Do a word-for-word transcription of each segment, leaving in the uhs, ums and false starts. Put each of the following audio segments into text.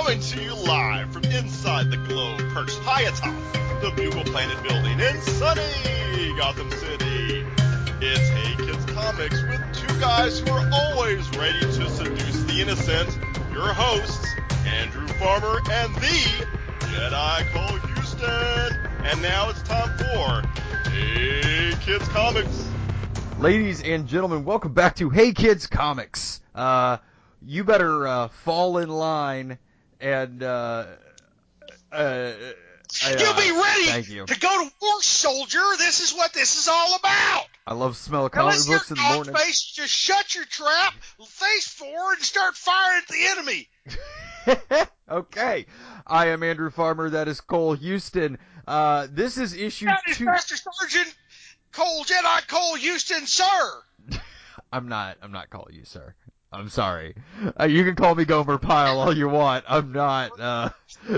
Coming to you live from inside the globe, perched high atop the Bugle Planet building in sunny Gotham City. It's Hey Kids Comics with two guys who are always ready to seduce the innocent. Your hosts, Andrew Farmer and the Jedi Cole Houston. And now it's time for Hey Kids Comics. Ladies and gentlemen, welcome back to Hey Kids Comics. Uh, you better uh, fall in line and uh, uh, uh, You'll be ready thank you. to go to war, soldier. This is what this is all about. I love the smell of comic Unless books in you're the off morning. base, just shut your trap, face forward, and start firing at the enemy. Okay, I am Andrew Farmer. That is Cole Houston. Uh, this is issue That is two. Master Sergeant Cole Jedi Cole Houston, sir. I'm not. I'm not calling you sir. I'm sorry. Uh, you can call me Gomer Pyle all you want. I'm not. Uh,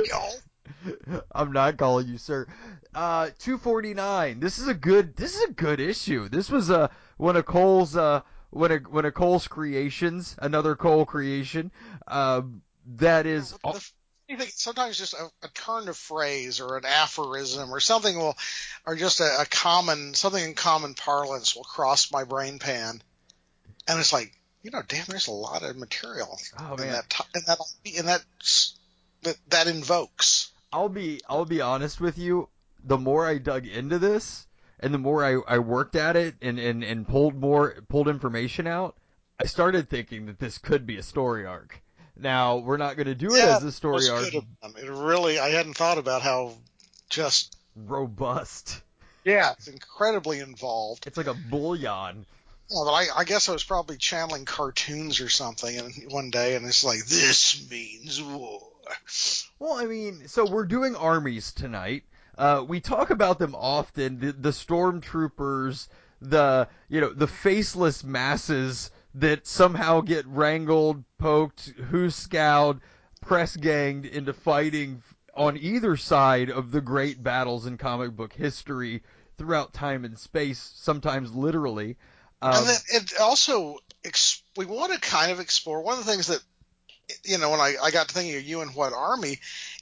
I'm not calling you sir. Uh, two forty-nine. This is a good. This is a good issue. This was a uh, one of Cole's. Uh, one of one of Cole's creations. Another Cole creation. Uh, that is. The, the, you think sometimes just a, a turn of phrase or an aphorism or something will, or just a, a common something in common parlance will cross my brain pan, and it's like, you know, damn, there's a lot of material Oh, in man. that in that in that that that invokes. I'll be I'll be honest with you. The more I dug into this, and the more I, I worked at it, and, and, and pulled more pulled information out, I started thinking that this could be a story arc. Now we're not going to do it Yeah, as a story it arc. could have been. It really, I hadn't thought about how just Robust. yeah, it's incredibly involved. It's like a bullion. Yeah, but I, I guess I was probably channeling cartoons or something, and one day, and it's like, this means war. Well, I mean, so we're doing armies tonight. Uh, we talk about them often. The, the stormtroopers, the you know the faceless masses that somehow get wrangled, poked, who-scowed, press-ganged into fighting on either side of the great battles in comic book history throughout time and space, sometimes literally. Um, And then it also, we want to kind of explore, one of the things that, you know, when I, I got to thinking of You and What Army,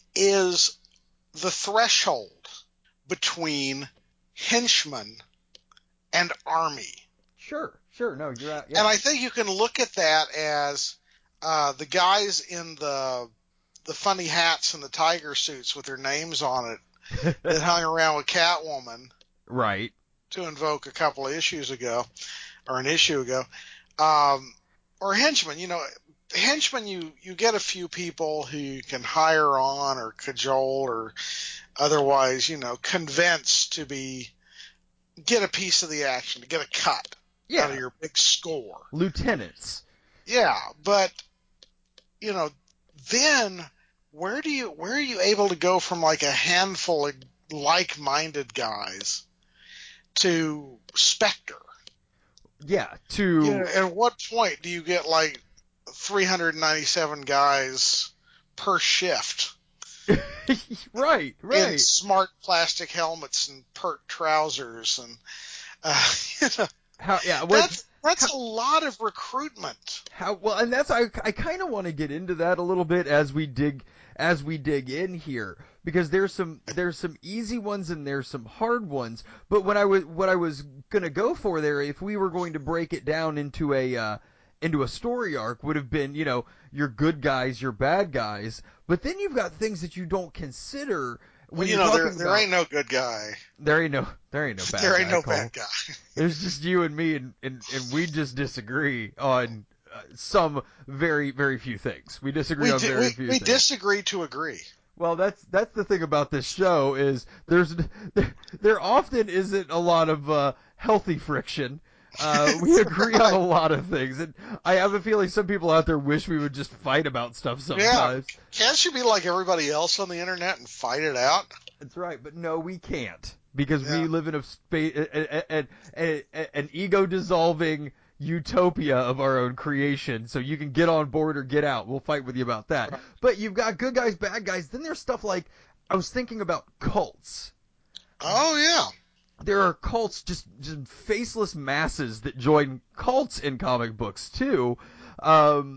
is the threshold between henchman and army. Sure, sure, no, you're right. Yeah. And I think you can look at that as uh, the guys in the the funny hats and the tiger suits with their names on it that hung around with Catwoman, right, to invoke a couple of issues ago, or an issue ago, um, or henchmen. You know, henchmen, you, you get a few people who you can hire on or cajole or otherwise, you know, convince to be, get a piece of the action, to get a cut yeah. out of your big score. Lieutenants. Yeah, but, you know, then where do you, where are you able to go from like a handful of like-minded guys to Spectre? Yeah, to... Yeah, at what point do you get like three hundred ninety-seven guys per shift? right, right. In smart plastic helmets and pert trousers, and uh, you know, how, yeah, what, that's that's how, a lot of recruitment. How well, and that's I I kind of want to get into that a little bit as we dig as we dig in here, because there's some there's some easy ones and there's some hard ones. But when I was what I was gonna go for there, if we were going to break it down into a uh, into a story arc, would have been, you know, your good guys, your bad guys. But then you've got things that you don't consider when well, you you're know, talking there, there about. ain't no good guy. There ain't no there ain't no bad there guy. ain't no Cole. bad guy. There's just you and me, and, and, and we just disagree on uh, some very, very few things. We disagree we on di- very we, few we things. disagree to agree. Well, that's that's the thing about this show is there's there, there often isn't a lot of uh, healthy friction. Uh, we agree on a lot of things, and I have a feeling some people out there wish we would just fight about stuff sometimes. Yeah, can't you be like everybody else on the internet and fight it out? That's right, but no, we can't, because Yeah. we live in a space, an, an, an ego-dissolving utopia of our own creation. So you can get on board or get out. We'll fight with you about that. Right. But you've got good guys, bad guys. Then there's stuff like, I was thinking about cults. Oh yeah. There are cults, just, just faceless masses that join cults in comic books too. Um,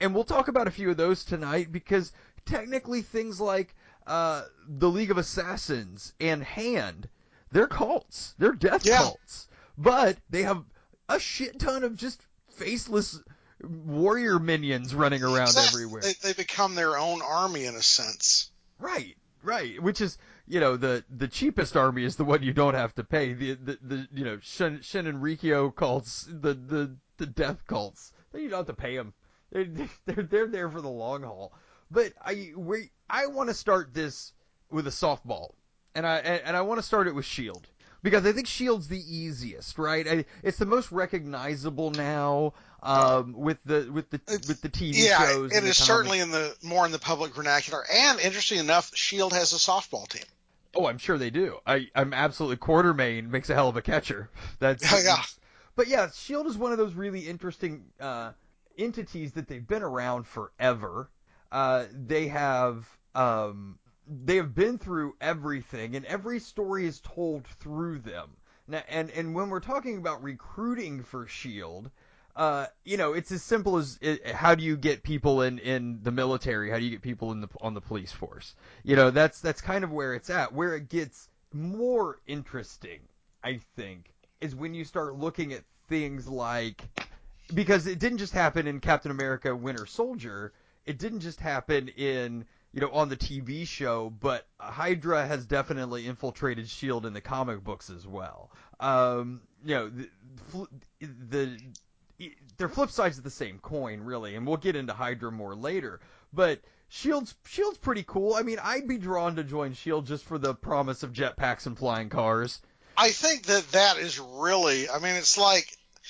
and we'll talk about a few of those tonight because technically things like uh, the League of Assassins and Hand, they're cults. They're death Yeah. cults. But they have a shit ton of just faceless warrior minions running around Exactly. everywhere. They, they become their own army in a sense. Right, right. Which is, you know, the, the cheapest army is the one you don't have to pay. The the, the you know Shin, Shin and Rikyo cults, the, the the death cults. You don't have to pay them. They're they're, they're there for the long haul. But I we I want to start this with a softball, and I and I want to start it with Shield. Because I think Shield's the easiest, right? I, it's the most recognizable now um, with the with the It's, with the T V yeah, shows. it and is the certainly in the more in the public vernacular. And interesting enough, Shield has a softball team. Oh, I'm sure they do. I, I'm absolutely Quartermain makes a hell of a catcher. That's Yeah, yeah. that's- But yeah, Shield is one of those really interesting uh, entities that they've been around forever. Uh, they have um, they have been through everything, and every story is told through them. Now, and and when we're talking about recruiting for Shield, uh, you know, it's as simple as it, how do you get people in, in the military? How do you get people in the on the police force? You know, that's that's kind of where it's at. Where it gets more interesting, I think, is when you start looking at things like, because it didn't just happen in Captain America: Winter Soldier. It didn't just happen in, you know, on the T V show, but Hydra has definitely infiltrated Shield in the comic books as well. Um, you know, the, the they're flip sides of the same coin, really, and we'll get into Hydra more later. But Shield's Shield's pretty cool. I mean, I'd be drawn to join Shield just for the promise of jetpacks and flying cars. I think that that is really, I mean, it's like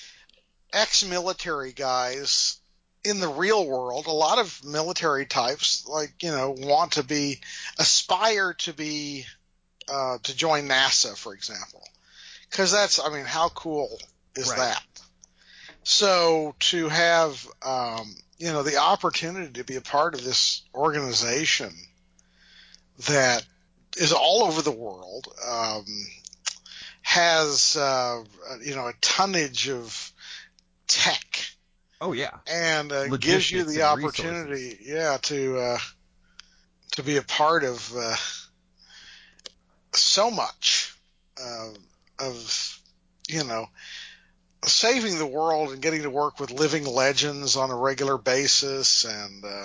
ex-military guys in the real world. A lot of military types, like, you know, want to be, aspire to be, uh, to join NASA, for example. Because that's, I mean, how cool is Right. that? So to have, um, you know, the opportunity to be a part of this organization that is all over the world, um, has, uh, you know, a tonnage of tech, Oh yeah, and uh, gives you logistics the and opportunity, resources. yeah, to uh, to be a part of uh, so much uh, of, you know, saving the world and getting to work with living legends on a regular basis, and uh,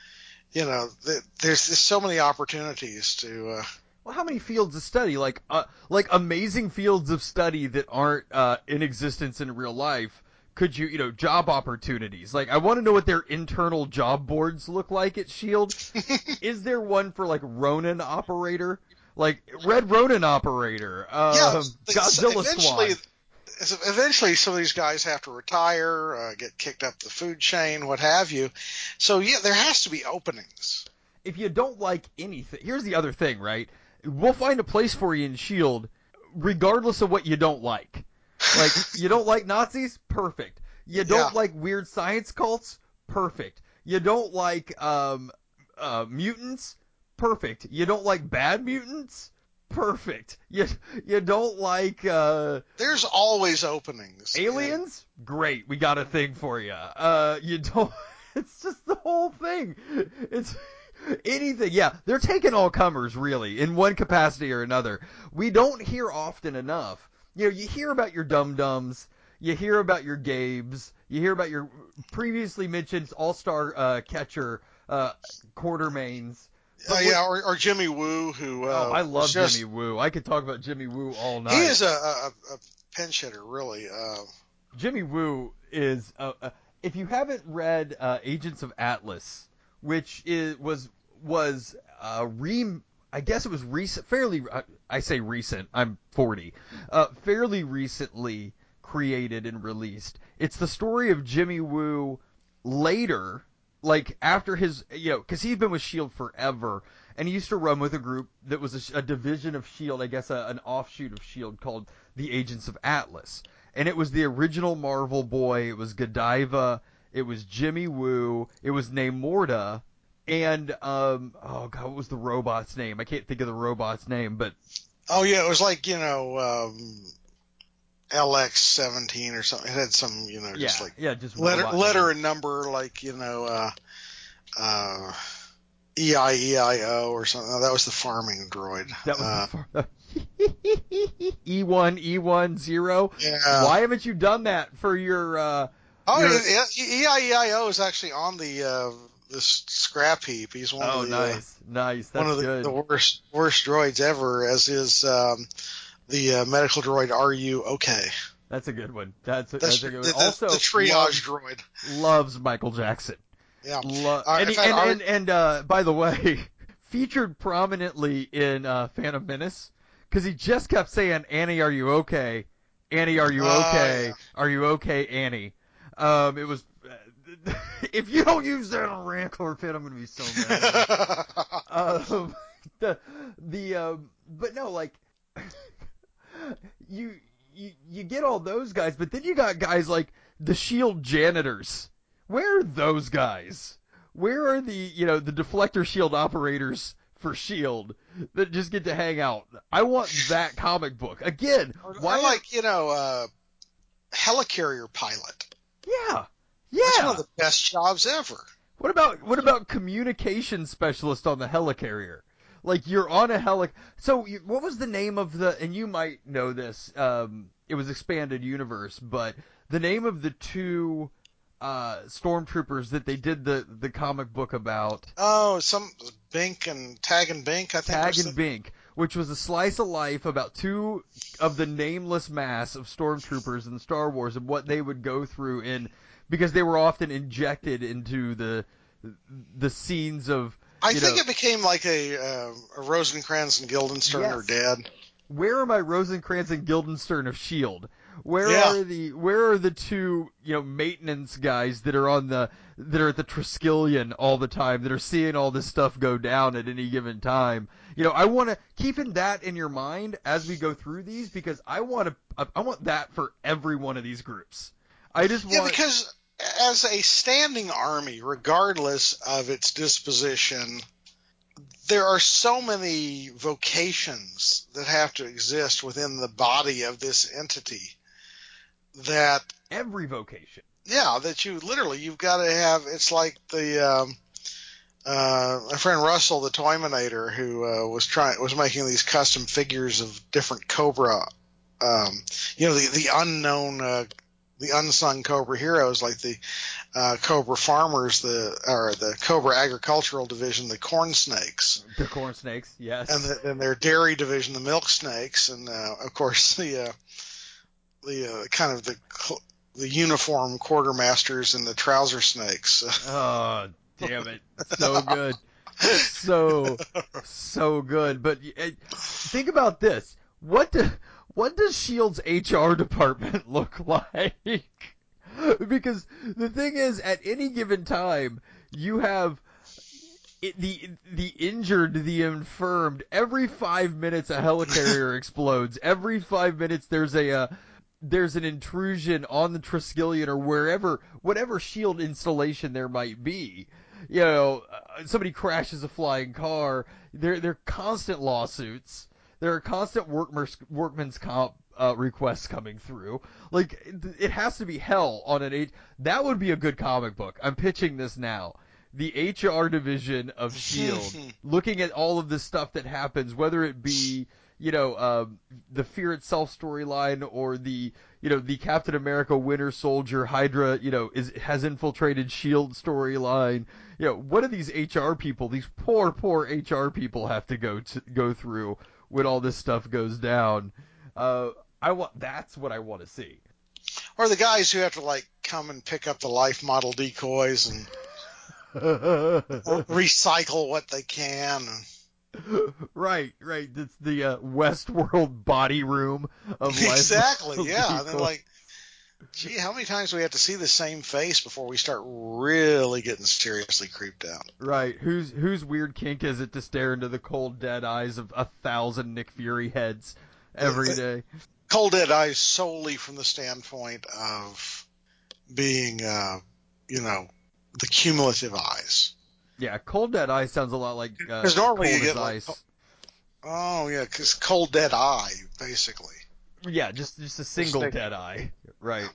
you know, th- there's, there's so many opportunities to. Uh, Well, how many fields of study, like uh, like amazing fields of study that aren't uh, in existence in real life, could you, you know, job opportunities? Like, I want to know what their internal job boards look like at Shield. Is there one for like Ronin operator, like Red Ronin operator, yeah, um, they, Godzilla eventually. Squad? Eventually, some of these guys have to retire, uh, get kicked up the food chain, what have you. So, yeah, there has to be openings. If you don't like anything, here's the other thing, right? We'll find a place for you in Shield, regardless of what you don't like. Like, you don't like Nazis? Perfect. You don't Yeah. like weird science cults? Perfect. You don't like um, uh, mutants? Perfect. You don't like bad mutants? Perfect. You you don't like uh, There's always openings. aliens? Great. We got a thing for you. Uh, you don't. It's just the whole thing. It's anything. Yeah, they're taking all comers, really, in one capacity or another. We don't hear often enough. You know, you hear about your dum-dums, you hear about your Gabes, you hear about your previously mentioned all-star uh, catcher, uh, Quartermains. Uh, But what, yeah, or, or Jimmy Woo, who oh, uh, I was love just, Jimmy Woo. I could talk about Jimmy Woo all night. he is a, a, a pinch hitter, really. Uh, Jimmy Woo is uh, uh, if you haven't read uh, Agents of Atlas, which is was was uh, re I guess it was recent, fairly uh, I say recent. I'm forty, uh, fairly recently created and released. It's the story of Jimmy Woo later, like after his, you know, because he's been with Shield forever, and he used to run with a group that was a, a division of Shield, I guess a, an offshoot of Shield called the Agents of Atlas. And it was the original Marvel boy. It was Godiva. It was Jimmy Woo. It was Namorta. And, um, oh god, what was the robot's name? I can't think of the robot's name, but oh, yeah, it was like, you know, um, L X seventeen or something. It had some, you know, just yeah, like yeah, just letter robot letter name. and number, like, you know, uh, uh, E I E I O or something. No, that was the farming droid. That was uh, the far- E one E one zero. yeah. Why haven't you done that for your? Uh, Oh, your... yeah, E I E I O is actually on the uh, this scrap heap. He's one Oh, of the uh, nice, nice. one That's of the, good. the worst worst droids ever, as is um, the uh, medical droid. Are you okay? That's a good one. That's a, That's that's a the, good one. the, Also, the triage loves, droid. loves Michael Jackson. Yeah. Lo- Uh, and, in he, fact, and, our- and and uh, by the way, featured prominently in uh, Phantom Menace because he just kept saying, "Annie, are you okay? Annie, are you Oh, okay? yeah. Are you okay, Annie?" Um, it was. If you don't use that on Rancor Pit, I'm gonna be so mad. um, the the um, but no, like you you you get all those guys, but then you got guys like the Shield janitors. Where are those guys? Where are the you know the deflector shield operators for Shield that just get to hang out? I want that comic book again. Or, Why? or like, you know, uh, helicarrier pilot. Yeah, That's one yeah. of the best jobs ever. What about what about communication specialist on the helicarrier? Like you're on a heli. So you, what was the name of the? And you might know this. Um, it was Expanded Universe, but the name of the two uh, stormtroopers that they did the the comic book about. Oh, some Bink and Tag and Bink, I think. Tag was and the... Bink, which was a slice of life about two of the nameless mass of stormtroopers in Star Wars and what they would go through in because they were often injected into the the scenes of. I you think know, it became like a, uh, a Rosencrantz and Guildenstern yes. are dead. Where are my Rosencrantz and Guildenstern of Shield? Where Yeah. are the where are the two you know maintenance guys that are on the that are at the Triskelion all the time that are seeing all this stuff go down at any given time? You know, I want to keeping that in your mind as we go through these because I want to I want that for every one of these groups. I just Yeah, want because as a standing army, regardless of its disposition, there are so many vocations that have to exist within the body of this entity that every vocation. yeah, that you literally you've got to have. It's like the um, uh, my friend Russell, the Toyminator, who uh, was trying was making these custom figures of different Cobra, um, you know, the the unknown, uh, the unsung Cobra heroes, like the uh, Cobra farmers, the or the Cobra agricultural division, the corn snakes. The corn snakes, yes. And the, and their dairy division, the milk snakes, and uh, of course the uh, the uh, kind of the the uniform quartermasters and the trouser snakes. Oh, damn it. So good. So, so good. But uh, think about this. What do, what does Shield's H R department look like? Because the thing is, at any given time, you have it, the the injured, the infirmed. Every five minutes, a helicarrier explodes. Every five minutes, there's a uh, there's an intrusion on the Triskelion or wherever, whatever Shield installation there might be. You know, uh, somebody crashes a flying car. There, there are constant lawsuits. There are constant workman's, workman's comp uh, requests coming through. Like, it, it has to be hell on an H. That would be a good comic book. I'm pitching this now. The H R division of Shield, looking at all of this stuff that happens, whether it be you know, um, the Fear Itself storyline or the, you know, the Captain America Winter Soldier Hydra, you know, is has infiltrated Shield storyline. You know, what do these H R people, these poor, poor H R people have to go to go through when all this stuff goes down? Uh, I want that's what I want to see. Or the guys who have to like come and pick up the life model decoys and recycle what they can. Right, right. It's the uh, Westworld body room of life. Exactly, yeah. And then like, gee, how many times do we have to see the same face before we start really getting seriously creeped out? Right. Whose whose weird kink is it to stare into the cold, dead eyes of a thousand Nick Fury heads every day? Cold dead eyes solely from the standpoint of being, uh, you know, the cumulative eyes. Yeah, cold dead eye sounds a lot like because uh, normally cold you as get like, ice. oh yeah, because cold dead eye basically. Yeah, just just a single Just dead eye. Right.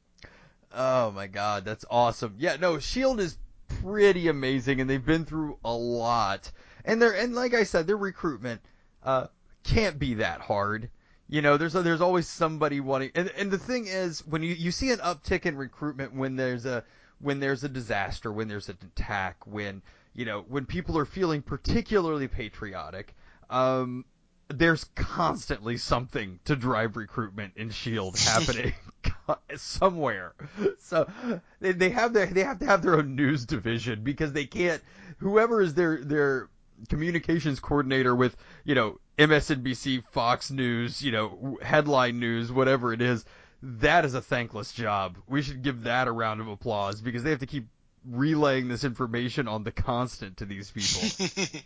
Oh my god, that's awesome. Yeah, no, Shield is pretty amazing, and they've been through a lot. And they're and like I said, their recruitment uh, can't be that hard. You know, there's there's always somebody wanting. And and the thing is, when you, you see an uptick in recruitment when there's a when there's a disaster, when there's an attack, when you know when people are feeling particularly patriotic. Um, there's constantly something to drive recruitment in Shield happening somewhere. So they, they have their they have to have their own news division because they can't. Whoever is their their communications coordinator with you know M S N B C, Fox News, you know headline news, whatever it is, that is a thankless job. We should give that a round of applause because they have to keep relaying this information on the constant to these people.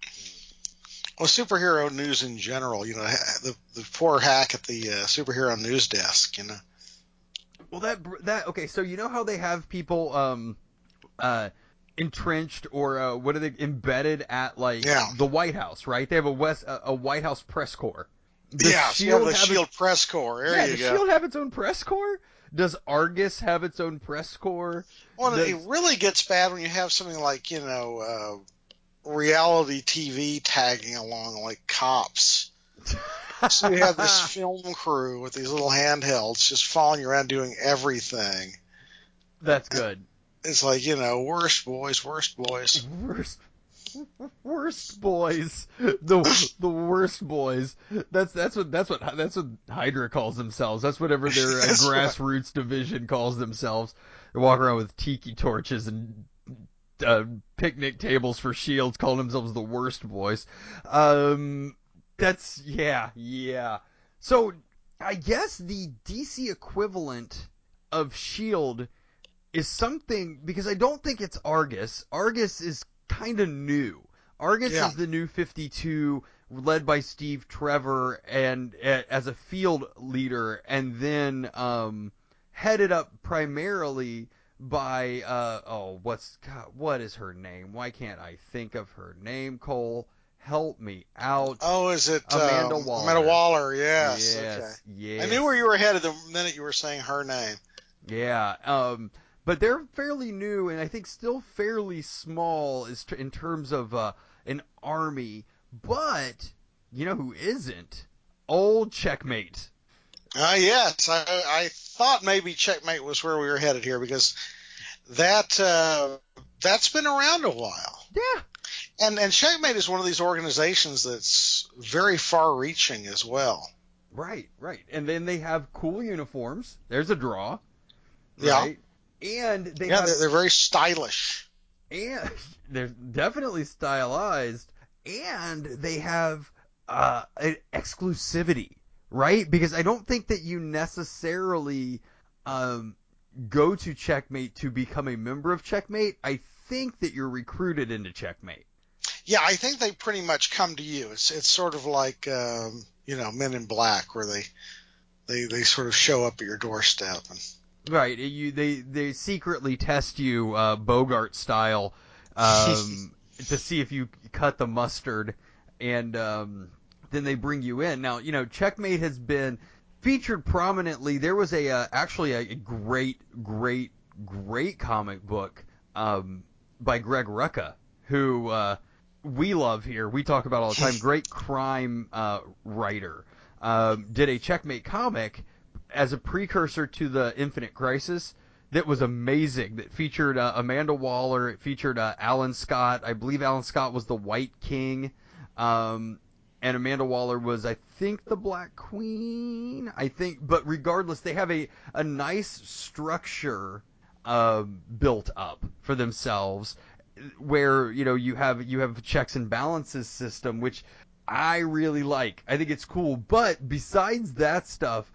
Well, superhero news in general, you know, the the poor hack at the uh, superhero news desk, you know. Well, that that okay. So you know how they have people um, uh, entrenched or uh, what are they embedded at like Yeah. the White House, right? They have a West a, a White House press corps. Does Yeah, so you have the Shield its, press corps. There yeah, you does go. Shield have its own press corps? Does Argus have its own press corps? Well, does... it really gets bad when you have something like you know. Uh, reality T V tagging along like cops. So you have this film crew with these little handhelds just following you around doing everything. That's good. It's like, you know, worst boys, worst boys. Worst worst boys. The the worst boys. That's that's what that's what that's what Hydra calls themselves. That's whatever their uh, grassroots right. division calls themselves. They walk around with tiki torches and Uh, picnic tables for shields, calling themselves the worst boys. Um, that's yeah, yeah. So I guess the D C equivalent of Shield is something because I don't think it's Argus. Argus is kind of new. Argus yeah. is the new fifty-two, led by Steve Trevor and uh, as a field leader, and then um, headed up primarily by uh oh what's God, what is her name? Why can't I think of her name? Cole, help me out. Oh, is it Amanda um, Waller? Amanda Waller, yes. Yes, Okay. yes. I knew where you were headed the minute you were saying her name. Yeah, um, but they're fairly new and I think still fairly small as t- in terms of uh, an army. But you know who isn't? Old Checkmate. Ah, uh, yes. I, I thought maybe Checkmate was where we were headed here because that uh, that's been around a while. Yeah. And and Checkmate is one of these organizations that's very far-reaching as well. Right, right. And then they have cool uniforms. There's a draw. Right? Yeah. And they yeah, have they're, they're very stylish. And they're definitely stylized. And they have uh, an exclusivity, right? Because I don't think that you necessarily um, go to Checkmate to become a member of Checkmate. I think that you're recruited into Checkmate. Yeah, I think they pretty much come to you. It's it's sort of like um, you know Men in Black, where they they they sort of show up at your doorstep. And... Right, you they they secretly test you uh, Bogart style um, to see if you cut the mustard, and um, then they bring you in. Now you know Checkmate has been featured prominently. There was a uh, actually a great great great comic book um, by Greg Rucka, who uh, we love here. We talk about all the time. Great crime uh, writer. Um, did a Checkmate comic as a precursor to the Infinite Crisis that was amazing, that featured uh, Amanda Waller, it featured uh, Alan Scott. I believe Alan Scott was the White King, um, and Amanda Waller was, I think, the Black Queen, I think. But regardless, they have a, a nice structure uh, built up for themselves where, you know, you have you have a checks and balances system, which I really like. I think it's cool. But besides that stuff,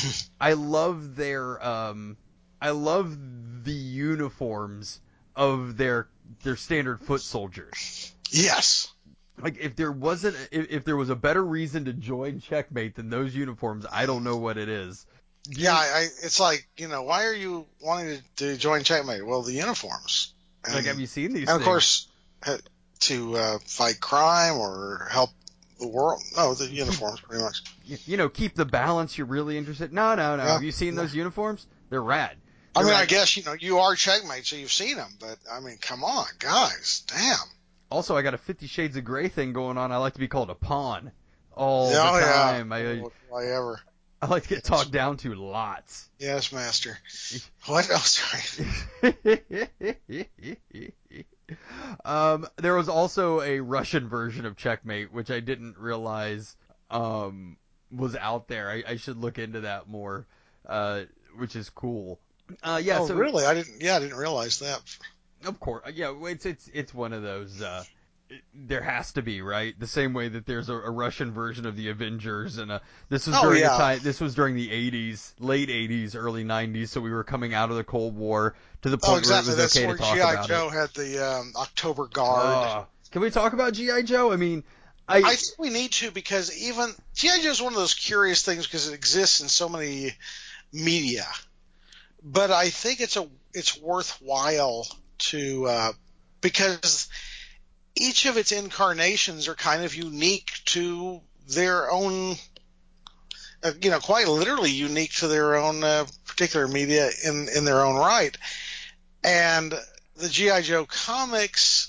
I love their um, I love the uniforms of their their standard foot soldiers. Yes. Like if there wasn't if, if there was a better reason to join Checkmate than those uniforms, I don't know what it is. Do yeah, you, I, it's like you know why are you wanting to, to join Checkmate? Well, the uniforms. And, like have you seen these? And of things? course, to uh, fight crime or help the world. No, the uniforms, pretty much. You, you know, keep the balance. You're really interested. No, no, no. Yeah. Have you seen those uniforms? They're rad. I They're mean, rad. I guess, you know, you are Checkmate, so you've seen them, but, I mean, come on, guys, damn. Also, I got a Fifty Shades of Grey thing going on. I like to be called a pawn all Yeah, the oh, time. yeah. I, Oh, why ever. I like to get talked down to lots. Yes, master. What? Oh, sorry. um, there was also a Russian version of Checkmate, which I didn't realize um, was out there. I, I should look into that more, uh, which is cool. Uh, yeah. Oh, so, really? I didn't. Yeah, I didn't realize that. Of course, yeah. It's it's it's one of those. Uh, there has to be, right? The same way that there's a, a Russian version of the Avengers, and uh this was Oh, during yeah. a time. This was during the eighties, late eighties, early nineties. So we were coming out of the Cold War to the point Oh, exactly. where it was That's okay where to talk G I. about Joe it. had the um, October Guard. Uh, can we talk about G I. Joe? I mean, I I think we need to, because even G I. Joe is one of those curious things because it exists in so many media. But I think it's a it's worthwhile to uh, because each of its incarnations are kind of unique to their own, uh, you know, quite literally unique to their own uh, particular media in in their own right. And the G I. Joe comics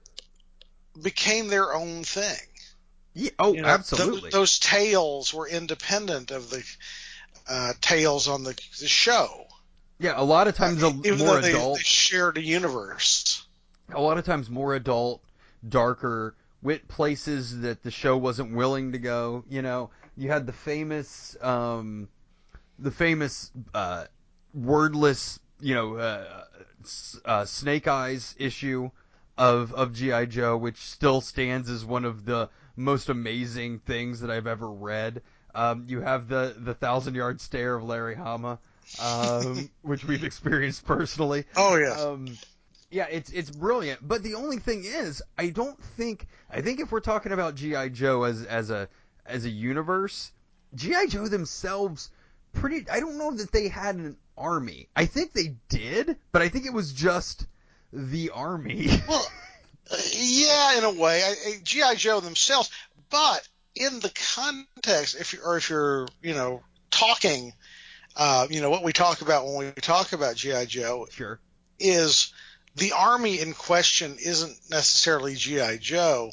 became their own thing. yeah, oh, You know, absolutely. Those, those tales were independent of the uh, tales on the, the show. yeah, a lot of times Uh, a, even more though they, adult. they shared a universe. A lot of times more adult, darker, went places that the show wasn't willing to go. You know, you had the famous, um, the famous uh, wordless, you know, uh, uh, Snake Eyes issue of of G I. Joe, which still stands as one of the most amazing things that I've ever read. Um, you have the the thousand yard stare of Larry Hama, um, which we've experienced personally. Oh, yes. Um, yeah, it's it's brilliant. But the only thing is, I don't think I think if we're talking about G I. Joe as as a as a universe, G I. Joe themselves pretty I don't know that they had an army. I think they did, but I think it was just the army. Well, uh, yeah, in a way, I, I, G I. Joe themselves, but in the context, if you or if you're, you know, talking, uh, you know, what we talk about when we talk about G I. Joe Sure. is the army in question isn't necessarily G I. Joe.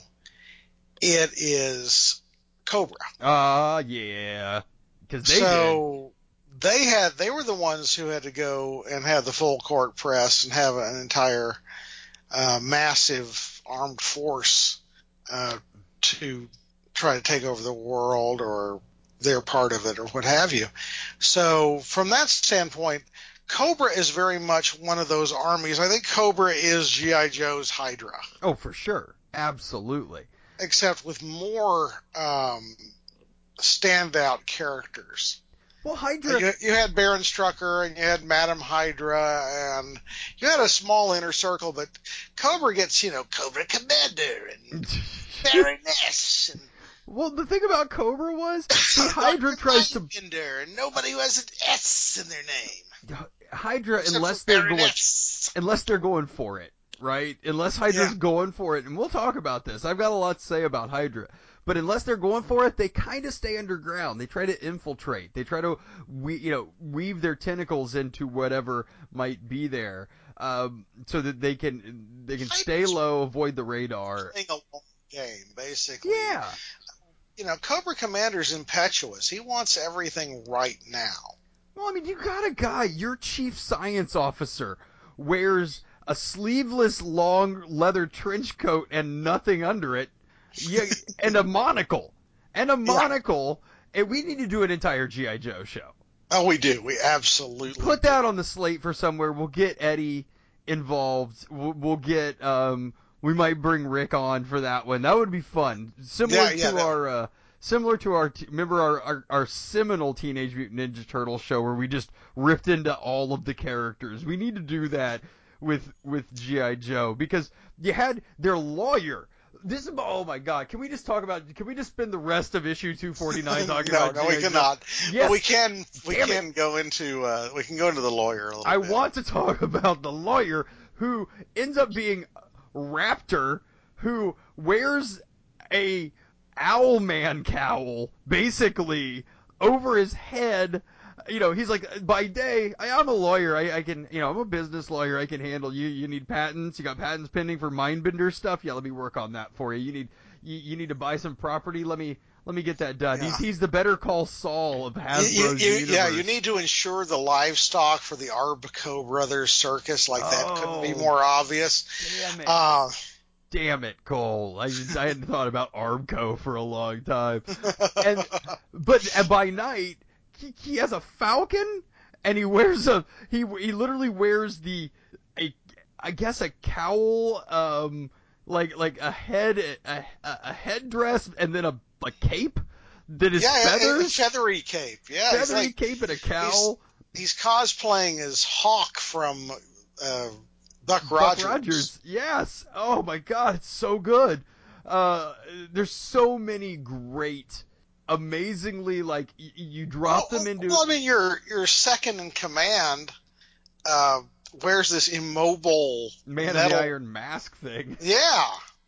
It is Cobra. Ah, uh, yeah. Because they so they had they were the ones who had to go and have the full court press and have an entire uh, massive armed force uh, to try to take over the world, or they're part of it, or what have you. So from that standpoint, Cobra is very much one of those armies. I think Cobra is G I. Joe's Hydra. did. Oh, for sure. Absolutely. Except with more um, standout characters. Well, Hydra. You, you had Baron Strucker, and you had Madam Hydra, and you had a small inner circle, but Cobra gets, you know, Cobra Commander and Baroness. And Well, the thing about Cobra was, see, Hydra tries to and nobody who has an S in their name. Hydra, Except unless for they're going, Baroness. unless they're going for it, right? Unless Hydra's Yeah. going for it, and we'll talk about this. I've got a lot to say about Hydra, but unless they're going for it, they kind of stay underground. They try to infiltrate. They try to, we, you know, weave their tentacles into whatever might be there, um, so that they can they can stay Hydra's low, avoid the radar. playing a long game, basically. Yeah. You know, Cobra Commander's impetuous. He wants everything right now. Well, I mean, you got a guy, your chief science officer, wears a sleeveless long leather trench coat and nothing under it, yeah, and a monocle. And a monocle, and we need to do an entire G I. Joe show. Oh, we do. We absolutely Put do. that on the slate for somewhere. We'll get Eddie involved. We'll, we'll get, um, we might bring Rick on for that one. That would be fun. Similar Yeah, yeah, to that- our, uh, similar to our, t- remember our, our, our seminal Teenage Mutant Ninja Turtle show where we just ripped into all of the characters. We need to do that with, with G I. Joe, because you had their lawyer. This is, oh my god, can we just talk about, can we just spend the rest of issue two forty-nine talking no, about no, G I. we Joe? cannot. Yes. But we can. We Damn it. can go into. Uh, we can go into the lawyer a little I bit. want to talk about the lawyer who ends up being Raptor, who wears a Owlman cowl, basically, over his head. You know, he's like, by day, I, I'm a lawyer. I, I can, you know, I'm a business lawyer. I can handle you. You need patents. You got patents pending for Mindbender stuff. Yeah, let me work on that for you. You need, you, you need to buy some property. Let me, let me get that done. Yeah. He's, he's the Better Call Saul of Hasbro's You- you- universe. yeah, you need to insure the livestock for the Arbico Brothers circus. Like that couldn't be Oh, more obvious. Damn it. Uh, Damn it, Cole. I, just, I hadn't thought about Armco for a long time. And, but and by night, he, he has a falcon, and he wears a, he, he literally wears the, a, I guess a cowl, um, like, like a head, a, a headdress, and then a, a cape that is yeah, a- a feathers. feathery cape. Yeah, he's Feathery like, cape and a cowl. he's cosplaying as Hawk from uh, Buck Buck Rogers. Rogers, yes. Oh my God, it's so good. Uh, there's so many great, amazingly like y- you drop well, them into. Well, I mean, your your second in command uh, wears this immobile Man in metal. the Iron Mask thing. Yeah,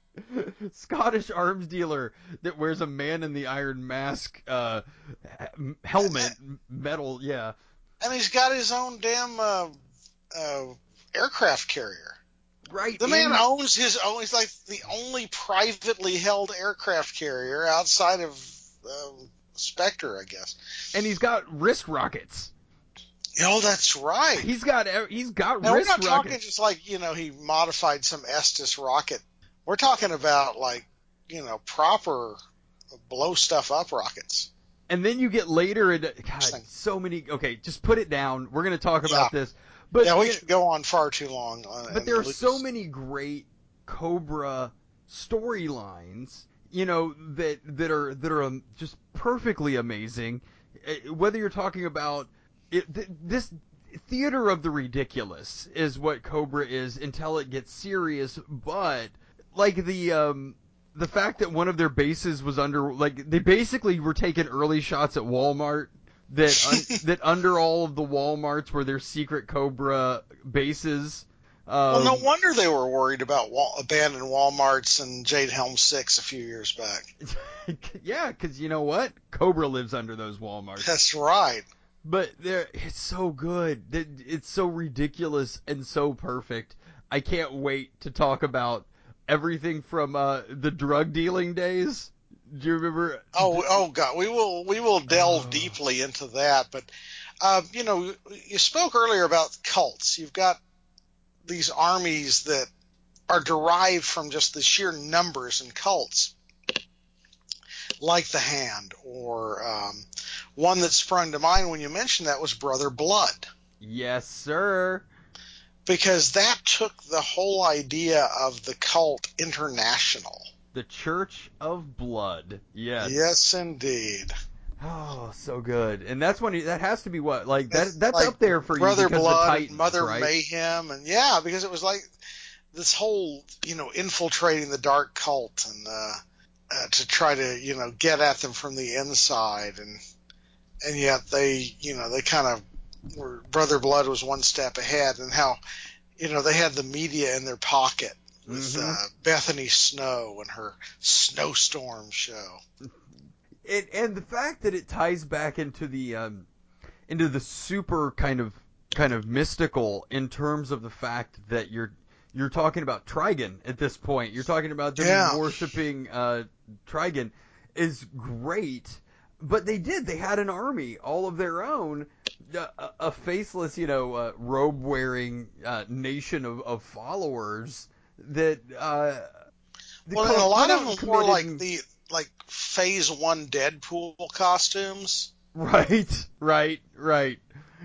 Scottish arms dealer that wears a Man in the Iron Mask uh, h- helmet, metal. Yeah, and he's got his own damn uh, uh, aircraft carrier. right. The man and- owns his own. He's like the only privately held aircraft carrier outside of um, Spectre, I guess. and he's got wrist rockets. Oh, that's right. He's got ev- he's got Now, we're wrist not talking rockets. just like, you know, he modified some Estes rocket. We're talking about, like, you know, proper blow stuff up rockets. And then you get later into God, Interesting. so many. Okay, just put it down. We're going to talk about Yeah. this, but yeah, we you- could go on far too long. On, but and there are lose. so many great Cobra storylines, you know, that that are that are um, just perfectly amazing. Uh, Whether you're talking about it, th- this theater of the ridiculous is what Cobra is until it gets serious, but like the um the fact that one of their bases was under, like, they basically were taking early shots at Walmart, that un, that under all of the Walmarts were their secret Cobra bases. Um, Well, no wonder they were worried about wall, abandoned Walmarts and Jade Helm six a few years back. yeah, because you know what? Cobra lives under those Walmarts. That's right. But there, it's so good. It- It's so ridiculous and so perfect. I can't wait to talk about everything from uh, the drug dealing days. Do you remember? Oh, oh God, we will we will delve Oh. deeply into that. But uh, you know, you spoke earlier about cults. You've got these armies that are derived from just the sheer numbers in cults, like the Hand, or um, one that sprung to mind when you mentioned that was Brother Blood, Yes, sir. because that took the whole idea of the cult international. The Church of Blood. Yes. Yes, indeed. Oh, so good. And that's when he, that has to be what, like that. It's That's like up there for Brother you because Blood of the and Titans, Mother right? Mayhem, and yeah, because it was like this whole, you know, infiltrating the dark cult and uh, uh, to try to, you know, get at them from the inside, and and yet they, you know, they kind of were. Brother Blood was one step ahead, and how, you know, they had the media in their pocket with Mhm. uh, Bethany Snow and her Snowstorm show. It, and the fact that it ties back into the um, into the super kind of kind of mystical in terms of the fact that you're you're talking about Trigon at this point. You're talking about them Yeah. worshiping uh, Trigon is great. But they did. They had an army all of their own, a, a faceless, you know, uh, robe-wearing uh, nation of, of followers that. Uh, the Well, co- and a lot went of out and them were committed like and- the like Phase One Deadpool costumes. Right, right, right.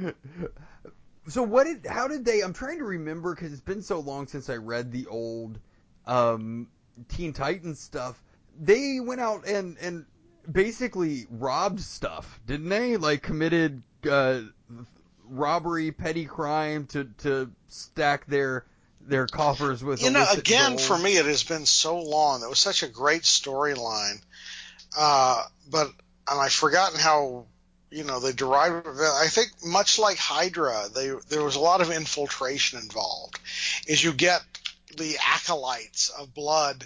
So what did? How did they? I'm trying to remember because it's been so long since I read the old um, Teen Titans stuff. They went out and and basically robbed stuff, didn't they? Like committed uh, robbery, petty crime to to stack their their coffers with. You know, illicit again, gold. for me, it has been so long. It was such a great storyline, uh, but and I've forgotten how, you know, they derived it. I think much like Hydra, they there was a lot of infiltration involved. Is you get the acolytes of Blood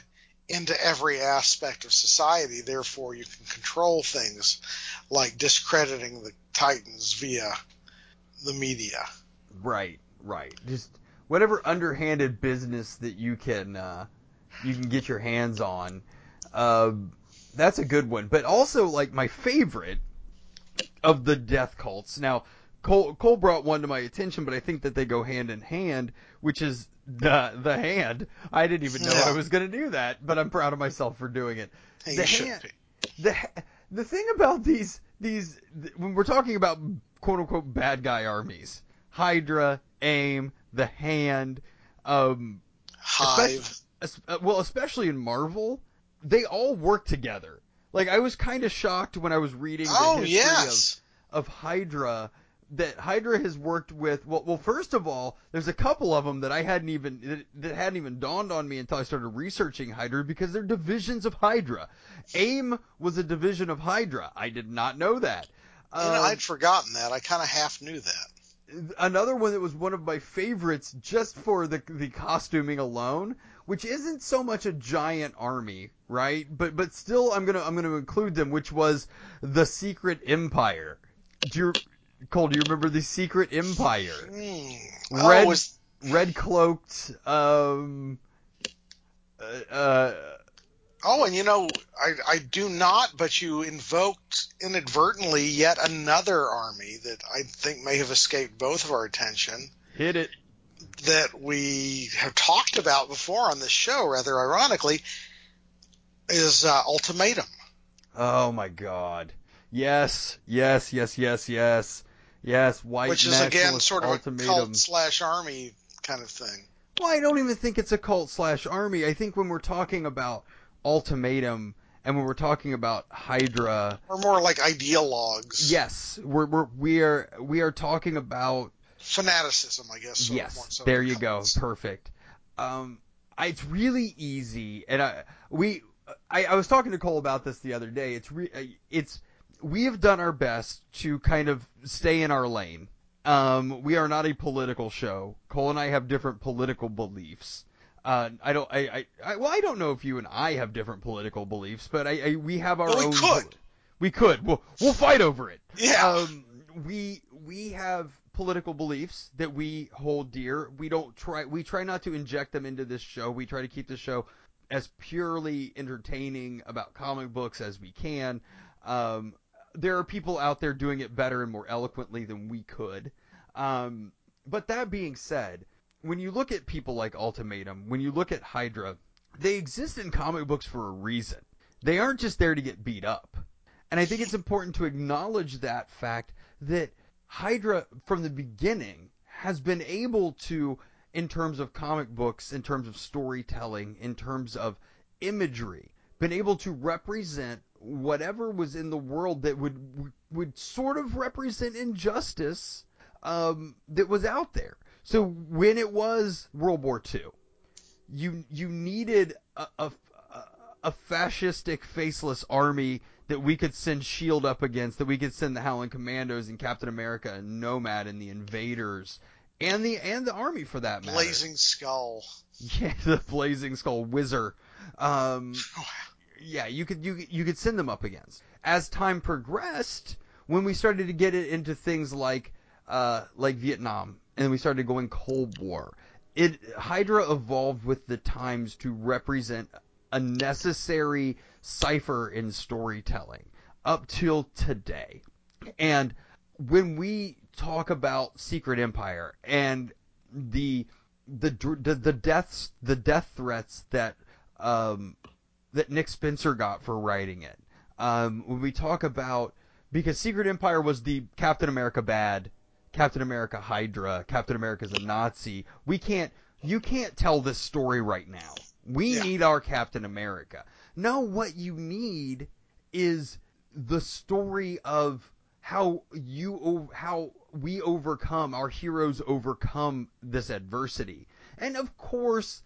into every aspect of society. Therefore, you can control things like discrediting the Titans via the media. Right, right. Just whatever underhanded business that you can uh, you can get your hands on. Uh, that's a good one. But also, like, my favorite of the death cults. Now, Cole, Cole brought one to my attention, but I think that they go hand in hand, which is the the hand. I didn't even know Yeah. I was going to do that, but I'm proud of myself for doing it. Hey, The you should hand, be. the the thing about these these when we're talking about quote unquote bad guy armies, Hydra, AIM, the Hand, um, especially Hive. well, especially in Marvel, they all work together. Like, I was kind of shocked when I was reading the Oh, history yes. of of Hydra that Hydra has worked with. Well, well, first of all, there's a couple of them that I hadn't even that, that hadn't even dawned on me until I started researching Hydra because they're divisions of Hydra. AIM was a division of Hydra. I did not know that. You know, Um, I'd forgotten that. I kind of half knew that. another one that was one of my favorites just for the the costuming alone, which isn't so much a giant army, right? But but still, I'm gonna I'm gonna include them, which was the Secret Empire. Do you, Cole? Do you remember the Secret Empire? Hmm. Red Oh, was red cloaked. Um. Uh. uh oh, and you know, I I do not, but you invoked inadvertently yet another army that I think may have escaped both of our attention hit it. that we have talked about before on this show, rather ironically, is uh, Ultimatum. Oh my God. Yes. Yes. Yes. Yes. Yes. Yes. White Which is again nationalist sort of a ultimatum. cult slash army kind of thing. Well, I don't even think it's a cult slash army. I think when we're talking about Ultimatum and when we're talking about Hydra, Or more like ideologues. yes, we're, we're we are we are talking about Fanaticism, I guess, sort of more yes. so There than you go, cults. perfect. Um, I, it's really easy, and I we I, I was talking to Cole about this the other day. It's re, it's we have done our best to kind of stay in our lane. Um, we are not a political show. Cole and I have different political beliefs. Uh, I don't. I, I, I. Well, I don't know if you and I have different political beliefs, but I. I we have our Well, we own. could. We could. We'll. We'll fight over it. Yeah. Um. We. We have political beliefs that we hold dear. We don't try. We try not to inject them into this show. We try to keep the show as purely entertaining about comic books as we can. Um, there are people out there doing it better and more eloquently than we could. Um, but that being said, when you look at people like Ultimatum, when you look at Hydra, they exist in comic books for a reason. They aren't just there to get beat up. And I think it's important to acknowledge that fact that Hydra, from the beginning, has been able to, in terms of comic books, in terms of storytelling, in terms of imagery, been able to represent whatever was in the world that would would sort of represent injustice um, that was out there. So when it was World War Two, you you needed a, a, a fascistic, faceless army that we could send Shield up against, that we could send the Howling Commandos and Captain America and Nomad and the Invaders and the and the army for that matter. Blazing Skull. Yeah, the Blazing Skull Whizzer. Um, yeah, you could you you could send them up against. As time progressed, when we started to get it into things like uh, like Vietnam, and we started going Cold War, it Hydra evolved with the times to represent a necessary cipher in storytelling up till today. And when we talk about Secret Empire and the the the, the deaths the death threats that um, that Nick Spencer got for writing it. Um, when we talk about because Secret Empire was the Captain America bad, Captain America Hydra, Captain America's a Nazi. We can't you can't tell this story right now. We Yeah. need our Captain America. No, what you need is the story of how you how we overcome our heroes overcome this adversity. And of course,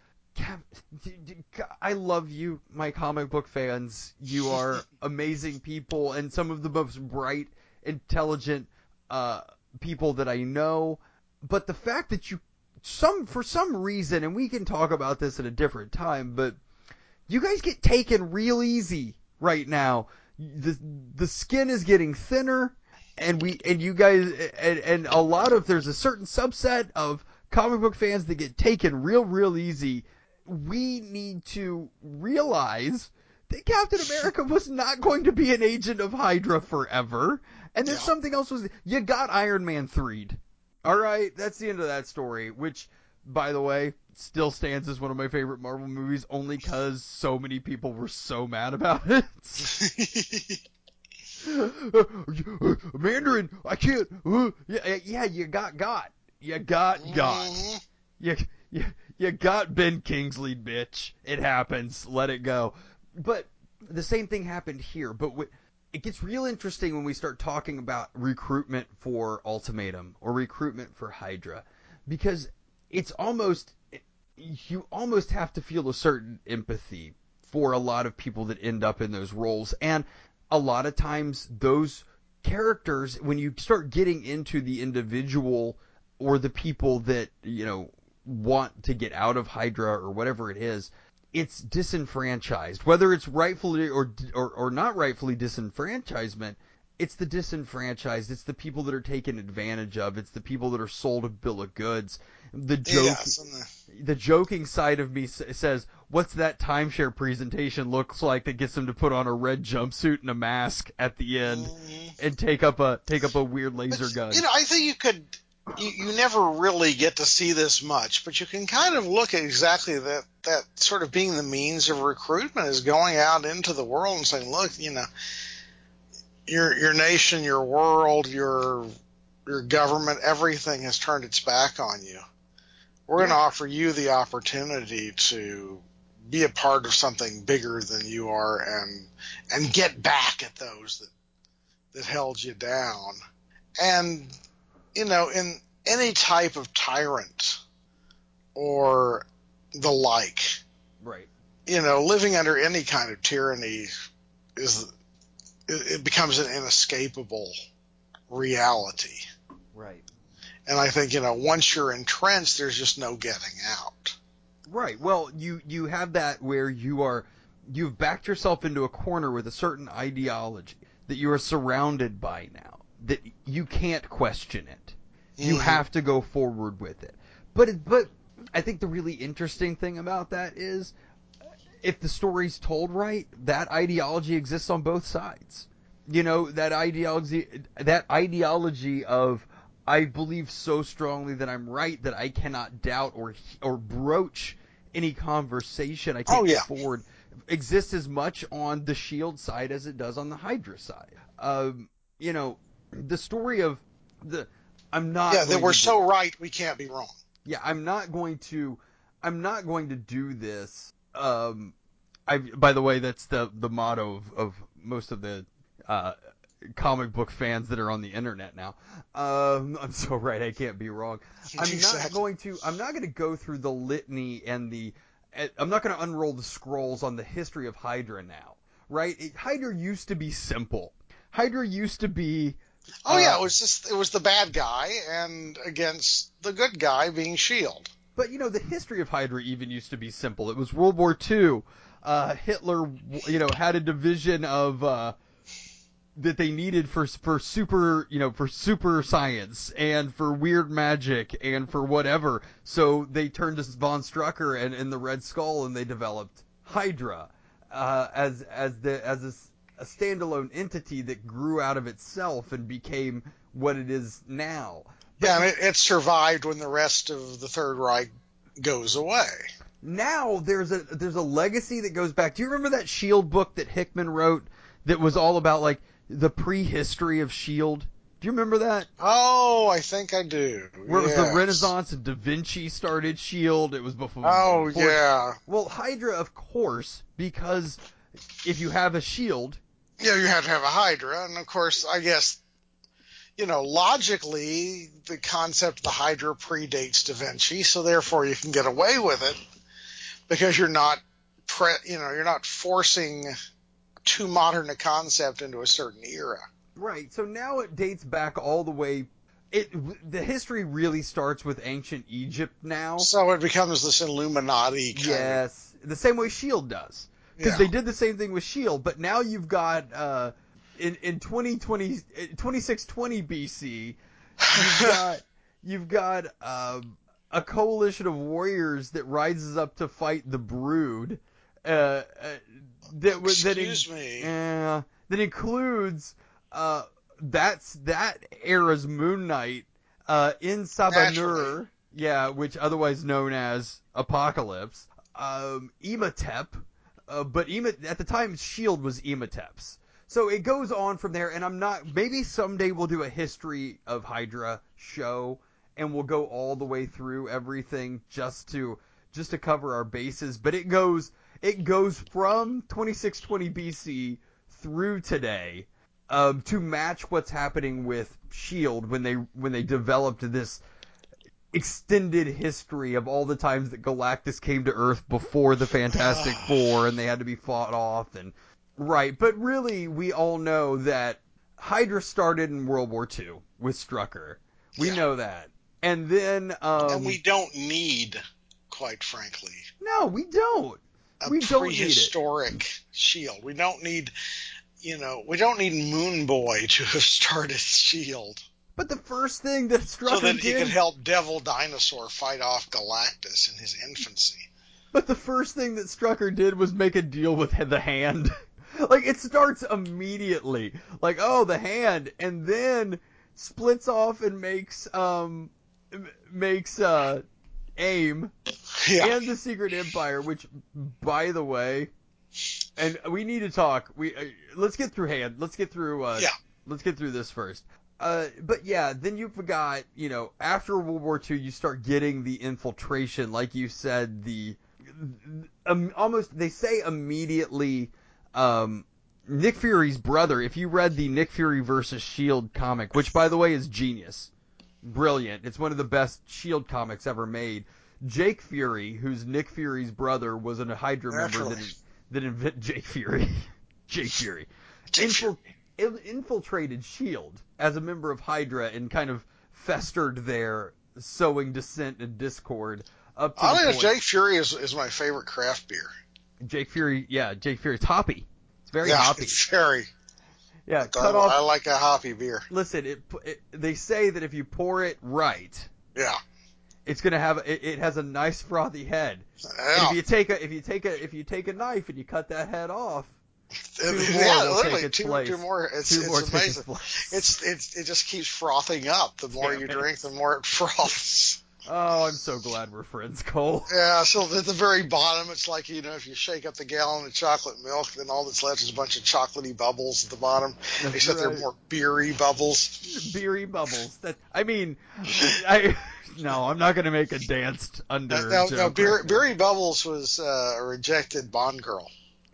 I love you, my comic book fans. You are amazing people and some of the most bright, intelligent uh, people that I know. But the fact that you some for some reason, and we can talk about this at a different time, but you guys get taken real easy right now. The the skin is getting thinner, and we and you guys and, and a lot of there's a certain subset of comic book fans that get taken real real easy. We need to realize that Captain America was not going to be an agent of Hydra forever, and there's Yeah. something else was you got Iron Man three'd. All right, that's the end of that story, which, by the way, still stands as one of my favorite Marvel movies, only because so many people were so mad about it. Mandarin, I can't. Uh, yeah, yeah, you got got. You got got. Mhm. You, you, you got Ben Kingsley, bitch. It happens. Let it go. But the same thing happened here. But w- it gets real interesting when we start talking about recruitment for Ultimatum or recruitment for Hydra, because it's almost you almost have to feel a certain empathy for a lot of people that end up in those roles, and a lot of times those characters, when you start getting into the individual or the people that you know want to get out of Hydra or whatever it is, it's disenfranchised. Whether it's rightfully or or, or not rightfully disenfranchisement, it's the disenfranchised. It's the people that are taken advantage of. It's the people that are sold a bill of goods. The joke, Yes, and the- the joking side of me s- says, "What's that timeshare presentation looks like that gets them to put on a red jumpsuit and a mask at the end Mhm. and take up a take up a weird laser But, gun?" You know, I think you could. You, you never really get to see this much, but you can kind of look at exactly that. That sort of being the means of recruitment is going out into the world and saying, "Look, you know, your your nation, your world, your your government, everything has turned its back on you. We're going to Yeah. offer you the opportunity to be a part of something bigger than you are, and and get back at those that that held you down." And you know, in any type of tyrant or the like, Right. you know, living under any kind of tyranny is it, it becomes an inescapable reality. Right. And I think, you know, once you're entrenched, there's just no getting out. Right. Well, you you have that where you are you've backed yourself into a corner with a certain ideology that you are surrounded by now, that you can't question it. You Mhm. have to go forward with it. But it, but I think the really interesting thing about that is if the story's told right, that ideology exists on both sides. You know, that ideology that ideology of I believe so strongly that I'm right that I cannot doubt or or broach any conversation I can't Oh, yeah. get forward exists as much on the Shield side as it does on the Hydra side. Um, you know, the story of the I'm not Yeah, that going we're to do- so right, we can't be wrong. yeah, I'm not going to I'm not going to do this. Um, I by the way, that's the the motto of, of most of the uh, comic book fans that are on the internet now. Um, I'm so right, I can't be wrong. I'm not Exactly. going to I'm not going to go through the litany and the I'm not going to unroll the scrolls on the history of Hydra now. Right? It, Hydra used to be simple. Hydra used to be Oh, yeah, uh, it was just, it was the bad guy and against the good guy being Shield. But, you know, the history of Hydra even used to be simple. It was World War Two. Uh, Hitler, you know, had a division of uh, that they needed for for super, you know, for super science and for weird magic and for whatever. So they turned to von Strucker and, and the Red Skull, and they developed Hydra uh, as as the as a, a standalone entity that grew out of itself and became what it is now. But Yeah, and it, it survived when the rest of the Third Reich goes away. now there's a there's a legacy that goes back. Do you remember that Shield book that Hickman wrote that was all about like the prehistory of Shield? Do you remember that? Oh, I think I do. Where it was the Yes. Renaissance and Da Vinci started Shield. It was before. Oh, before- yeah. Well, Hydra, of course, because if you have a Shield, Yeah, you have to have a Hydra, and of course, I guess, you know, logically, the concept of the Hydra predates Da Vinci, so therefore you can get away with it because you're not, pre- you know, you're not forcing too modern a concept into a certain era. right? So now it dates back all the way. It the history really starts with ancient Egypt now. So it becomes this Illuminati kind Yes, the same way Shield does. because Yeah. they did the same thing with Shield, but now you've got uh, in in twenty twenty, twenty-six twenty B C, you've got you've got um, a coalition of warriors that rises up to fight the Brood. Uh, uh, that was that in, Excuse me. Uh, that includes uh, that's that era's Moon Knight uh, in Sabanur, Naturally. yeah, which otherwise known as Apocalypse. Um, Ematep, uh, but Ema, at the time Shield was Ematep's. So it goes on from there, and I'm not. Maybe someday we'll do a history of Hydra show, and we'll go all the way through everything just to just to cover our bases. But it goes it goes from twenty-six twenty B C through today, um, to match what's happening with Shield when they when they developed this extended history of all the times that Galactus came to Earth before the Fantastic Four and they had to be fought off and right. But really, we all know that Hydra started in World War Two with Strucker. We Yeah. know that, and then um, And we don't need, quite frankly, no, we don't. a We don't need it. prehistoric Shield. We don't need, you know, we don't need Moon Boy to have started Shield. But the first thing that Strucker So that he did, could help Devil Dinosaur fight off Galactus in his infancy. but the first thing that Strucker did was make a deal with the Hand. Like, it starts immediately. Like, oh, the Hand, and then splits off and makes um makes uh AIM Yeah. and the Secret Empire, which, by the way, and we need to talk. We uh, let's get through Hand. Let's get through. Uh, Yeah. Let's get through this first. Uh, but yeah, then you've got, you know, after World War Two, you start getting the infiltration, like you said, the um, almost they say immediately. Um, Nick Fury's brother. If you read the Nick Fury versus Shield comic, which by the way is genius, brilliant. It's one of the best Shield comics ever made. Jake Fury, who's Nick Fury's brother, was a Hydra member Naturally. that that invented Jake Fury. Jake Fury. Jake Infil- il- infiltrated Shield as a member of Hydra and kind of festered there, sowing dissent and discord up to I the think point. Jake Fury is, is my favorite craft beer. Jake Fury, yeah, Jake Fury's hoppy. It's very yeah, hoppy. it's very. Yeah, I, cut off. I like a hoppy beer. Listen, it, it. They say that if you pour it right, Yeah. it's gonna have it, it has a nice frothy head. And Yeah. if you take a if you take a if you take a knife and you cut that head off, two more yeah, will literally, take its two, place. two more. It's, Two it's more take its amazing. place. It's it's it just keeps frothing up. The more Damn you it. drink, the more it froths. Oh, I'm so glad we're friends, Cole. Yeah, so at the very bottom, it's like, you know, if you shake up the gallon of chocolate milk, then all that's left is a bunch of chocolatey bubbles at the bottom, That's except right. they're more beery bubbles. Beery bubbles. That I mean, I no, I'm not gonna make a danced under Uh, no, joke. no, beer, right now. Beery Bubbles was uh, a rejected Bond girl.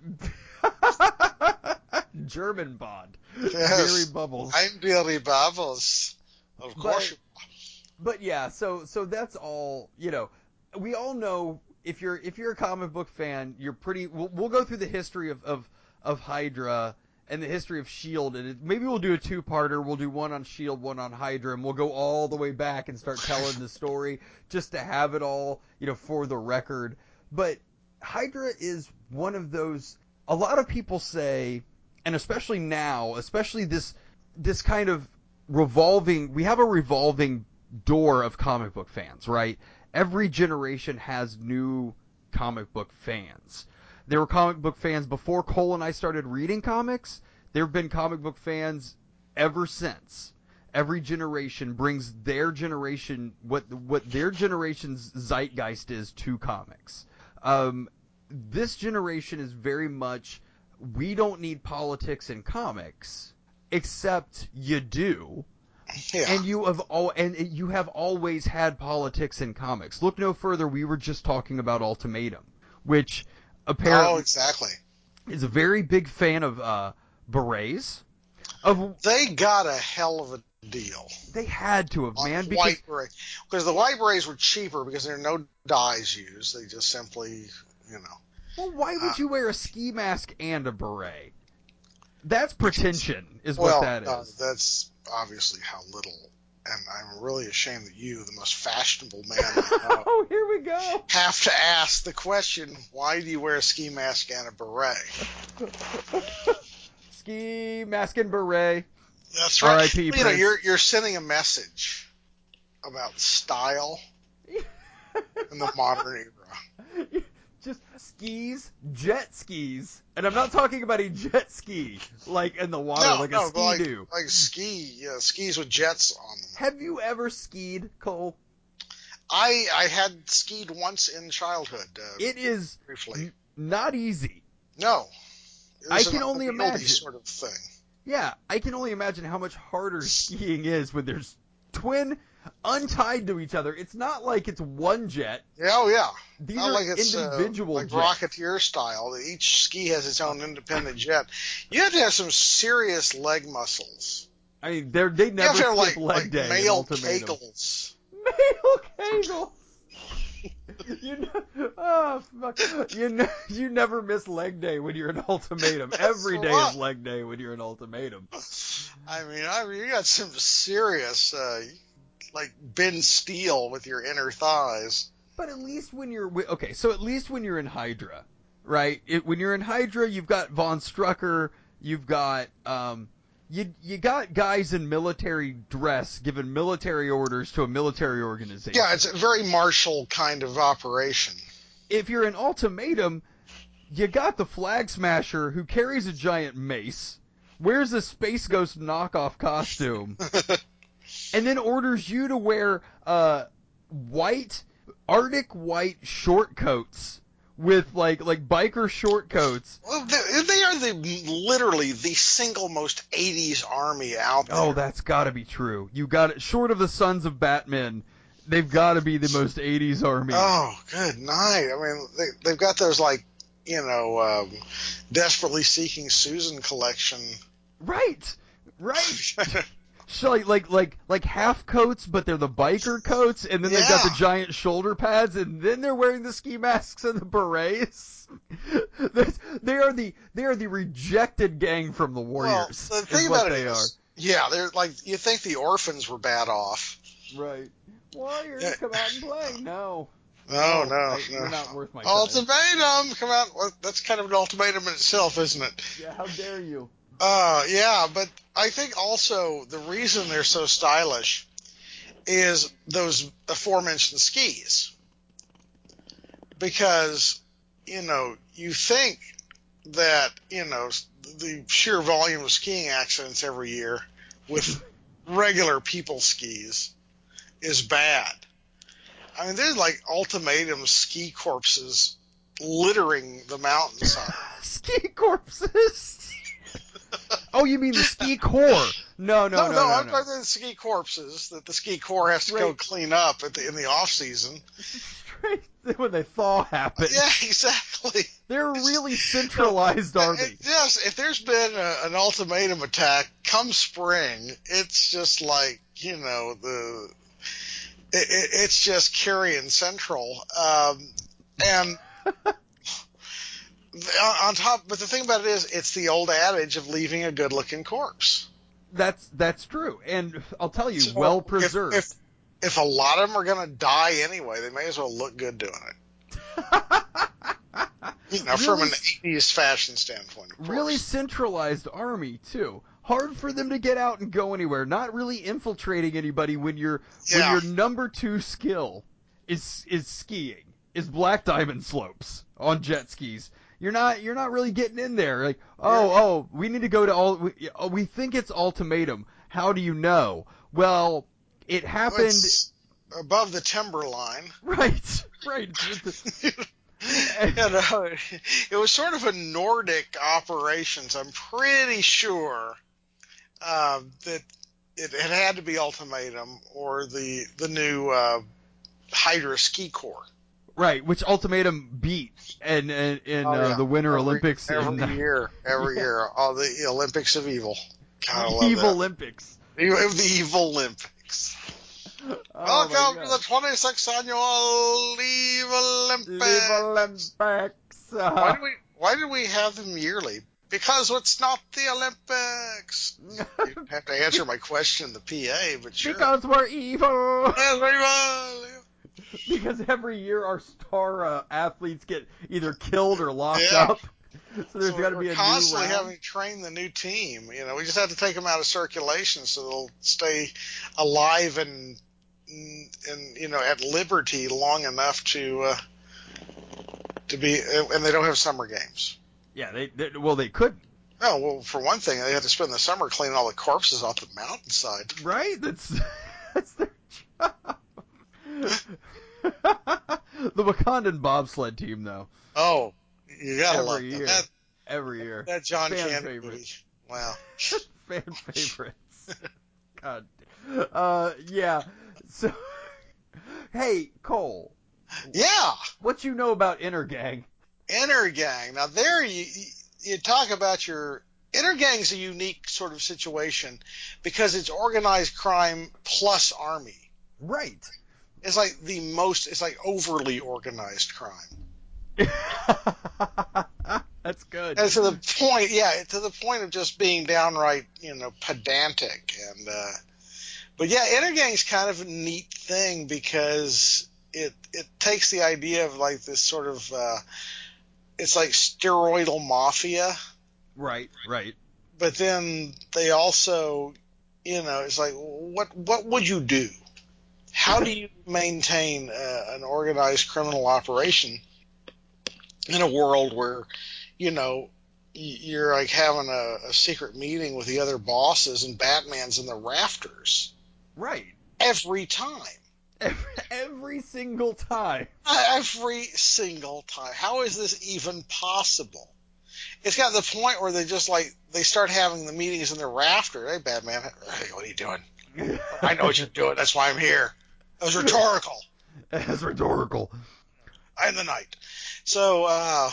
German Bond. Yes. Beery bubbles. I'm Beery Bubbles. Of course. But, but yeah, so so that's all. You know, we all know if you're if you're a comic book fan, you're pretty. We'll, we'll go through the history of of, of Hydra and the history of Shield, and it, maybe we'll do a two-parter. We'll do one on Shield, one on Hydra, and we'll go all the way back and start telling the story just to have it all, you know, for the record. But Hydra is one of those. A lot of people say, and especially now, especially this this kind of revolving. We have a revolving door of comic book fans, right? Every generation has new comic book fans. There were comic book fans before Cole and I started reading comics. There have been comic book fans ever since. Every generation brings their generation what what their generation's zeitgeist is to comics. Um, this generation is very much, we don't need politics in comics, except you do. Yeah. And you have all and you have always had politics in comics. Look no further. We were just talking about Ultimatum, which apparently Oh, exactly. is a very big fan of uh, berets. Of They got a hell of a deal. they had to have, On man, because white beret. Because the white berets were cheaper because there are no dyes used. They just simply, you know. well, why would uh, you wear a ski mask and a beret? That's pretension, is Well, what that uh, is. that's obviously how little and I'm really ashamed that you, the most fashionable man I know, Oh, here we go. have to ask the question, why do you wear a ski mask and a beret? Ski mask and beret. That's right. R I P You know, Prince. you're you're sending a message about style in the modern era. Just skis, jet skis, and I'm not talking about a jet ski like in the water, No, like no, a ski like, do. like ski, yeah, skis with jets on them. Have you ever skied, Cole? I I had skied once in childhood. Uh, It is briefly. n- not easy. No, it I was can an only oldie imagine. sort of thing. Yeah, I can only imagine how much harder skiing is when there's twin untied to each other. It's not like it's one jet. Yeah, oh yeah. These Not are like it's individual uh, like jets. Rocketeer style. Each ski has its own independent jet. You have to have some serious leg muscles. I mean, they're, they You never have to have skip like, leg like day in male Ultimatum. kegels. Male kegels. You know, oh fuck! You ne- you never miss leg day when you're in Ultimatum. That's Every day what. is leg day when you're in Ultimatum. I mean, I mean, you got some serious, uh, like Ben Steel with your inner thighs. But at least when you're wi- okay, so at least when you're in Hydra, right? It, when you're in Hydra, you've got Von Strucker, you've got um, you you got guys in military dress giving military orders to a military organization. Yeah, it's a very martial kind of operation. If you're in Ultimatum, you got the Flag Smasher who carries a giant mace, wears a Space Ghost knockoff costume, and then orders you to wear uh white Arctic white short coats with like like biker short coats. Well, they, they are the literally the single most eighties army out there. Oh, that's got to be true. You got it. Short of the Sons of Batman, they've got to be the most eighties army. Oh, good night. I mean, they, they've got those, like, you know, um, Desperately Seeking Susan collection. Right, right. So like like like like half coats, but they're the biker coats, and then they've got Yeah. the giant shoulder pads, and then they're wearing the ski masks and the berets. That's- they are the they are the rejected gang from the Warriors. Well, the thing is what about it they is, yeah, they're like, you think the orphans were bad off. are. Right. Warriors, Yeah. come out and play. No. No, No, no, I- no. you're not worth my time. Ultimatum! Come out. Well, that's kind of an ultimatum in itself, isn't it? Yeah, how dare you? Uh, yeah, but I think also the reason they're so stylish is those aforementioned skis. Because, you know, you think that, you know, the sheer volume of skiing accidents every year with regular people skis is bad. I mean, there's like ultimatum ski corpses littering the mountainside. Ski corpses. Oh, you mean the ski corps? No, no, No, no, no, no. I'm no. talking about the ski corpses that the ski corps has to go Right. clean up at the, in the off season. Straight when the thaw happens. Yeah, exactly. They're a really centralized It- army. it- yes, if there's been a, an ultimatum attack come spring, it's just like, you know, the it, it, it's just Carrion Central. Um, and on top, but the thing about it is, it's the old adage of leaving a good-looking corpse. That's that's true, and I'll tell you, So well if- preserved. If, if a lot of them are going to die anyway, they may as well look good doing it. You know, from Really- an eighties fashion standpoint, of course. Really centralized army too. Hard for them to get out and go anywhere. Not really infiltrating anybody when your when Yeah. your number two skill is is skiing, is black diamond slopes on jet skis. You're not you're not really getting in there. Like, oh Yeah. oh, we need to go to all. We, oh, we think it's ultimatum. How do you know? Well, it happened. It's above the timberline. Right, right. It's- it's- You know, it was sort of a Nordic operations. I'm pretty sure uh, that it, it had to be Ultimatum or the the new uh, Hydra Ski Corps. Right, which ultimatum beat in in, in Oh, uh, yeah. the Winter every, Olympics every in year, every Yeah. year, all the Olympics of Evil. God, I love Evil that. Olympics. The the Evil Olympics. Oh my Welcome to God. the twenty-sixth annual Evil Olympics. Live Olympics. Why Uh, do we why do we have them yearly? Because it's not the Olympics. You have to answer my question in the P A, but sure. Because we're evil. Everyone. Because every year our star uh, athletes get either killed or locked Yeah. up. So there's So got to we're be a constantly new round. having to train the new team. You know, we just have to take them out of circulation so they'll stay alive and and you know at liberty long enough to uh, to be. And they don't have summer games. Yeah, they, they well they couldn't. Oh well, for one thing, they have to spend the summer cleaning all the corpses off the mountainside. Right? That's that's their job. The Wakandan bobsled team, though. Oh, you gotta Every love year. that. Every year. That John Fan Candy favorite. movie. Wow. Fan favorites. God. Uh, yeah. So, hey, Cole. Yeah. What you know about Intergang? Intergang. Now there you you talk about your Intergang's a unique sort of situation because it's organized crime plus army. Right. It's like the most. It's like overly organized crime. That's good. And to the point, yeah, to the point of just being downright, you know, pedantic. And uh, but yeah, Intergang's kind of a neat thing because it it takes the idea of like this sort of uh, it's like steroidal mafia. Right. Right. But then they also, you know, it's like what what would you do? How do you maintain uh, an organized criminal operation in a world where, you know, you're like having a, a secret meeting with the other bosses and Batman's in the rafters? Right. Every time. Every, every single time. Every single time. How is this even possible? It's got the point where they just like, they start having the meetings in the rafter. Hey, Batman, hey, what are you doing? I know what you're doing. That's why I'm here. That was rhetorical. That's rhetorical. I'm the knight. So, uh,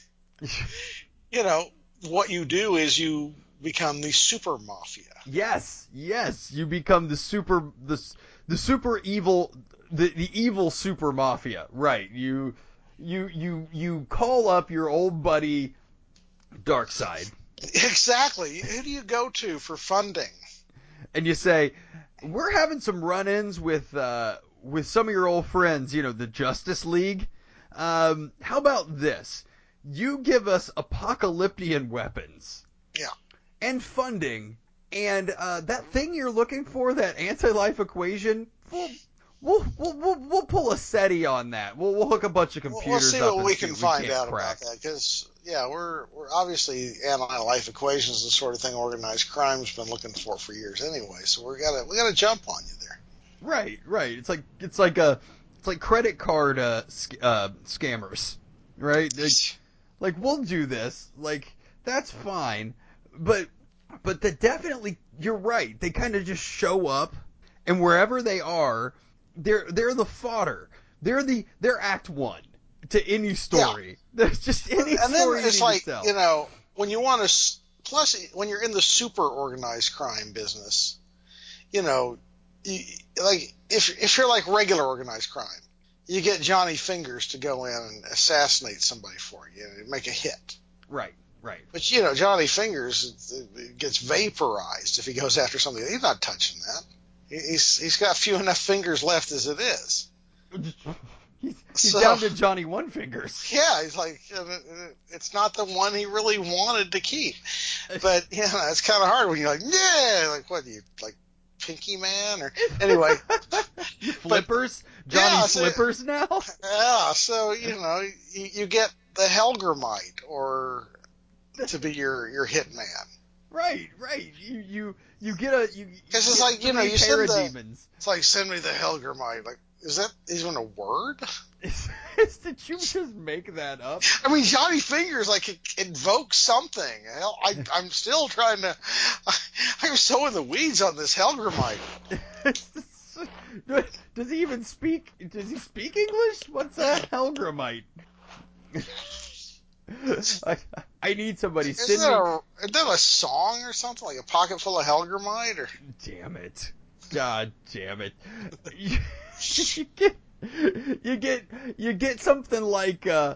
you know, what you do is you become the super mafia. Yes, yes, you become the super the the super evil the the evil super mafia. Right. You you you you call up your old buddy Darkseid. Exactly. Who do you go to for funding? And you say, "We're having some run-ins with uh with some of your old friends, you know, the Justice League. Um, how about this? You give us apocalyptian weapons." Yeah. And funding, and uh, that thing you're looking for, that anti-life equation, we'll we'll we'll we'll, we'll pull a SETI on that. We'll we'll hook a bunch of computers We'll see up what and we see can what find we can't out crack. about that, because yeah, we're we're obviously anti-life equations, the sort of thing organized crime's been looking for for years anyway. So we gotta we gotta jump on you there. Right, right. It's like it's like a it's like credit card uh, sc- uh scammers, right? Like, like we'll do this, like that's fine, but but that definitely, you're right. They kind of just show up, and wherever they are, they're they're the fodder. They're the they're Act One to any story. Yeah. There's just any and story then it's you need like, to tell. you know, when you want to, plus when you're in the super organized crime business, you know, you, like if if you're like regular organized crime, you get Johnny Fingers to go in and assassinate somebody for you and make a hit. Right, right. But you know, Johnny Fingers gets vaporized if he goes after something. He's not touching that. He's he's got few enough fingers left as it is. He's, he's So, down to Johnny One Fingers. Yeah, he's like, it's not the one he really wanted to keep. But, you know, it's kind of hard when you're like, yeah, like, what, you, like, Pinky Man? Or, anyway. You flippers? But, Johnny yeah, so, Flippers now? Yeah, so, you know, you, you get the Helgermite, or to be your, your hitman. Right, right. You, you, you get a, you, Because it's like, you know, you send the, it's like, send me the Helgermite. Like, is that even a word? Did you just make that up? I mean, Johnny Fingers, like, invokes something. Hell, I, I'm still trying to, I, I'm so in the weeds on this Helgermite. Does he even speak, does he speak English? What's a Helgramite? I, I need somebody. Isn't that, a, isn't that a song or something? Like a pocket full of Helgermite? Or... Damn it. God damn it. You, you get, you get, you get something like, uh,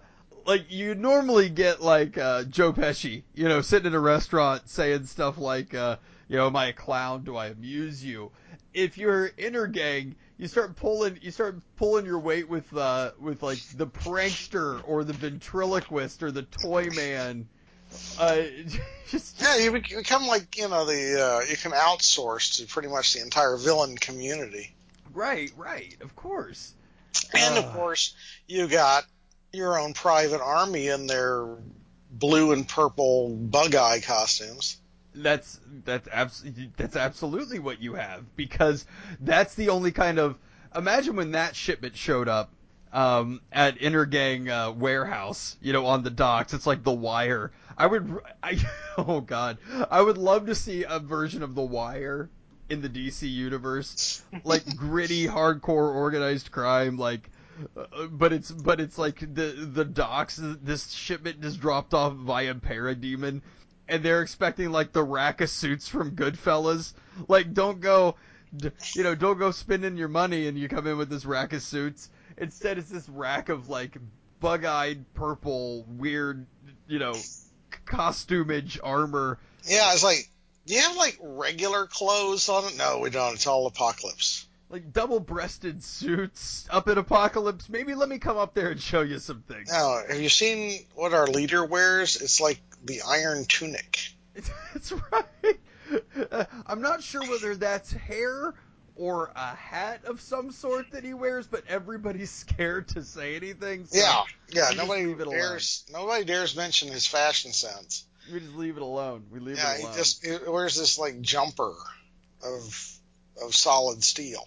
like you normally get like uh, Joe Pesci, you know, sitting in a restaurant saying stuff like, uh, you know, am I a clown? Do I amuse you? If you're Intergang, you start pulling, you start pulling your weight with, uh, with like the prankster or the ventriloquist or the toy man. Uh, just, Yeah, you become like, you know, the uh, you can outsource to pretty much the entire villain community. Right, right, of course. And, uh, of course, you got your own private army in their blue and purple bug-eye costumes. That's that's abs- that's absolutely what you have, because that's the only kind of, imagine when that shipment showed up um, at Intergang uh, warehouse, you know, on the docks. It's like The Wire. I would, I oh god, I would love to see a version of The Wire in the D C universe, like gritty, hardcore, organized crime, like. Uh, but it's but it's like the the docks. This shipment is dropped off via Parademon, and they're expecting like the rack of suits from Goodfellas. Like, don't go, you know, don't go spending your money and you come in with this rack of suits. Instead, it's this rack of like bug-eyed, purple, weird, you know, costumage armor. Yeah, it's like, do you have like regular clothes on it? No, we don't. It's all Apocalypse. Like double-breasted suits up at Apocalypse. Maybe let me come up there and show you some things. Now, have you seen what our leader wears? It's like the Iron Tunic. That's right. Uh, I'm not sure whether that's hair or a hat of some sort that he wears, but everybody's scared to say anything. So Yeah, yeah. we just Nobody leave it dares. Nobody dares mention his fashion sense. We just leave it alone. We leave Yeah, it alone. he just he wears this like jumper of of solid steel.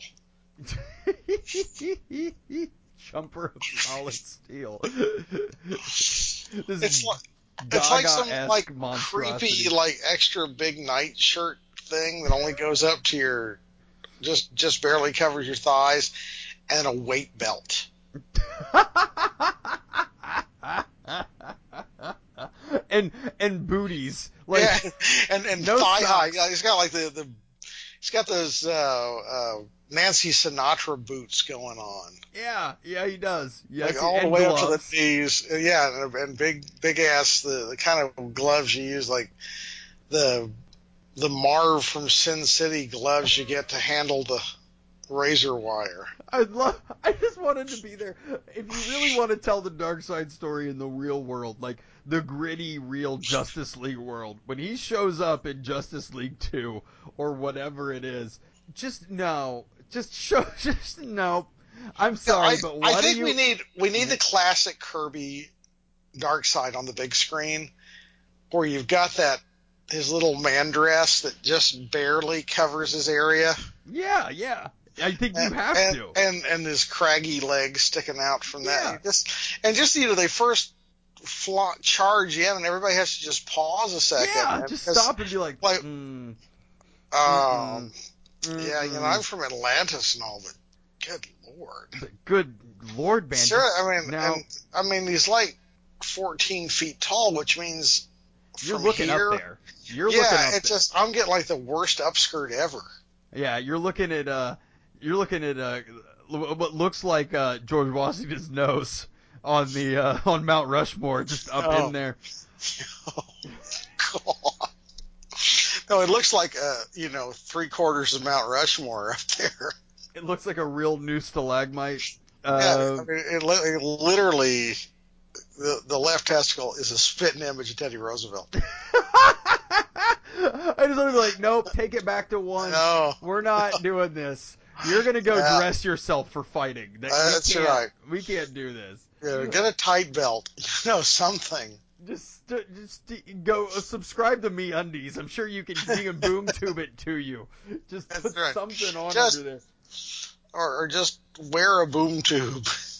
Jumper of solid steel. This It's like it's like some like monstrosity. creepy like extra big night shirt thing that only goes up to your just just barely covers your thighs, and a weight belt. and and booties, like, yeah, and and no thigh socks. high. Yeah, he's got like the the he's got those uh, uh, Nancy Sinatra boots going on. Yeah, yeah, he does. Yes, like all the and way gloves. up to the knees. Yeah, and, and big big ass the, the kind of gloves you use, like the the Marv from Sin City gloves you get to handle the razor wire. I'd love. I just wanted to be there. If you really want to tell the Darkseid story in the real world, like the gritty, real Justice League world, when he shows up in Justice League two or whatever it is, just no, just show, just no. I'm sorry, I, but what I think do you... we need we need the classic Kirby Darkseid on the big screen, where you've got that his little man dress that just barely covers his area. Yeah, yeah. I think and, you have and, to. And and his craggy legs sticking out from that. Yeah. Just and just you know they first fla- charge in and everybody has to just pause a second. Yeah, and, just stop and be like, like mm, um, mm-mm, yeah, you know mm-mm. I'm from Atlantis and all, but good lord, But good lord, man. sure. I mean, now, and, I mean he's like fourteen feet tall, which means you're from looking here, up there. You're yeah, looking up it's there. just I'm getting like the worst upskirt ever. Yeah, you're looking at uh, you're looking at uh, what looks like uh George Washington's nose on the uh, on Mount Rushmore, just up Oh. in there. Oh, God. No, it looks like uh, you know three quarters of Mount Rushmore up there. It looks like a real new stalagmite. Yeah, Uh, I mean, it, li- it literally the the left testicle is a spitting image of Teddy Roosevelt. I just want to be like, nope, take it back to one. No. We're not doing this. You're gonna go Yeah. dress yourself for fighting. That, Uh, we that's can't- right. We can't do this. Yeah, get a tight belt, you know, something. Just, just go uh, subscribe to Me Undies. I'm sure you can, you can boom tube it to you. Just That's put right. something on Just- under there. Or, or just wear a boom tube.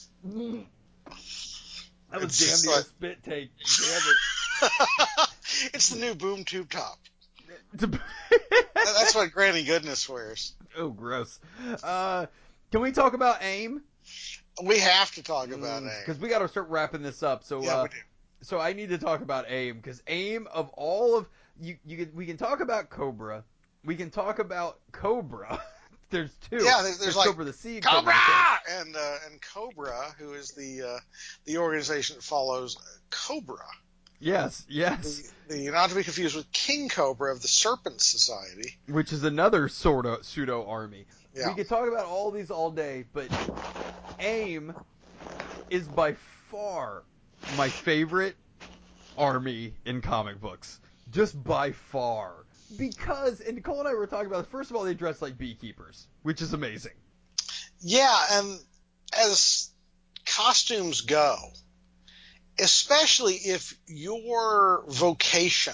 That was It's damn just near a like- spit take. Damn it. It's the new boom tube top. To- That's what Granny Goodness wears. Oh, gross. Uh, can we talk about AIM? We have to talk about it. Because we got to start wrapping this up. So, Yeah, uh, we do. so I need to talk about AIM because AIM of all of you, you can, we can talk about Cobra, we can talk about Cobra. there's two. Yeah, there's, there's like Cobra the Sea, Cobra, Cobra the King. and uh, and Cobra, who is the uh, the organization that follows Cobra. Yes, yes. The, the not to be confused with King Cobra of the Serpent Society, which is another sort of pseudo army. Yeah. We could talk about all these all day, but AIM is by far my favorite army in comic books. Just by far. Because, and Nicole and I were talking about it, first of all, they dress like beekeepers, which is amazing. Yeah, and as costumes go, especially if your vocation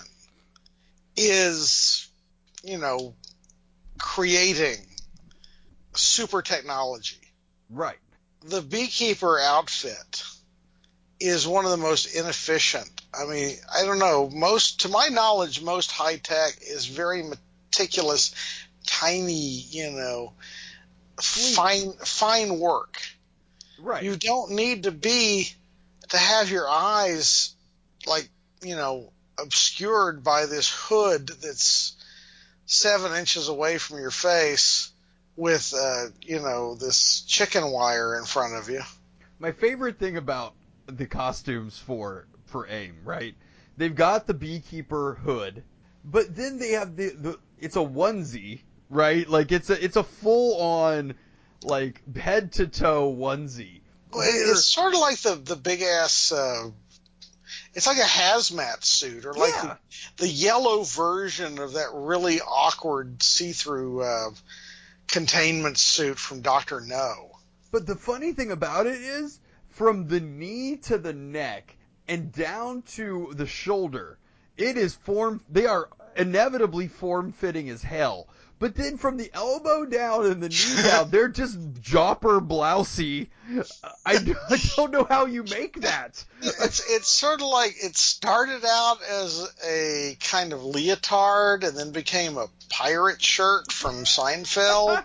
is, you know, creating super technology. Right. The beekeeper outfit is one of the most inefficient. I mean, I don't know, most, to my knowledge, most high tech is very meticulous, tiny, you know, Sleek. fine, fine work. Right. You don't need to be, to have your eyes, like, you know, obscured by this hood that's seven inches away from your face with, uh, you know, this chicken wire in front of you. My favorite thing about the costumes for for AIM, right? They've got the beekeeper hood, but then they have the, the it's a onesie, right? Like it's a it's a full on like head to toe onesie. Well, it's sort of like the the big ass. Uh, it's like a hazmat suit, or like yeah. the, the yellow version of that really awkward see through uh, containment suit from Doctor No. But the funny thing about it is, from the knee to the neck and down to the shoulder, it is form. They are inevitably form-fitting as hell. But then from the elbow down and the knee down, they're just jopper blousey. I, I don't know how you make that. It's it's sort of like it started out as a kind of leotard and then became a pirate shirt from Seinfeld.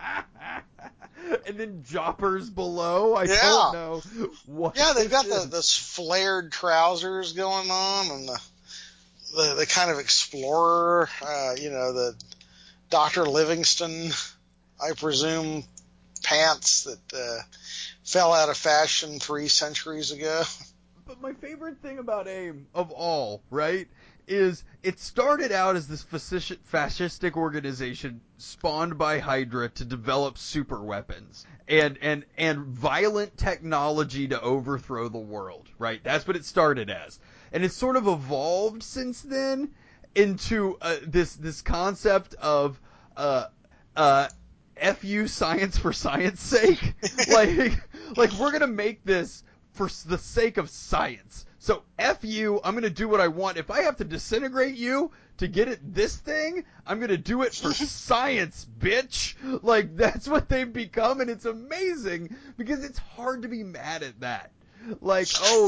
And then joppers below. I yeah. don't know what. Yeah, they've got the is. those flared trousers going on, and the the, the kind of explorer, uh, you know, the Doctor Livingston, I presume, pants that uh, fell out of fashion three centuries ago. But my favorite thing about AIM of all, right, is it started out as this fascist, fascistic organization spawned by Hydra to develop super weapons and, and, and violent technology to overthrow the world, right? That's what it started as. And it's sort of evolved since then into uh, this this concept of uh, uh, F you science for science sake. like, like we're going to make this for the sake of science. So F you, I'm going to do what I want. If I have to disintegrate you to get it this thing, I'm going to do it for science, bitch. Like, that's what they've become, and it's amazing because it's hard to be mad at that. Like, oh,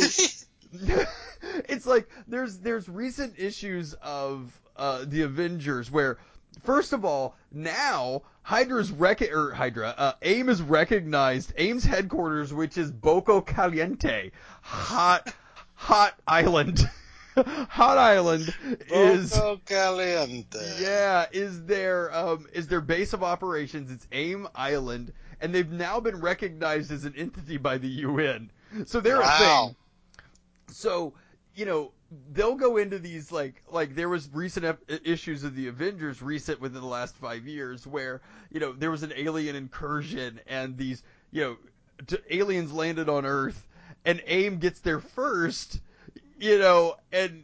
it's like there's there's recent issues of uh, the Avengers where, first of all, now Hydra's rec- or Hydra, uh, AIM is recognized. AIM's headquarters, which is Boco Caliente, hot, hot island, hot island is Boco Caliente. Yeah, is their um is their base of operations. It's AIM Island, and they've now been recognized as an entity by the U N. So they're wow. a thing. So, you know, they'll go into these, like, like there was recent ep- issues of the Avengers recent within the last five years where, you know, there was an alien incursion and these, you know, t- aliens landed on Earth and AIM gets there first, you know, and,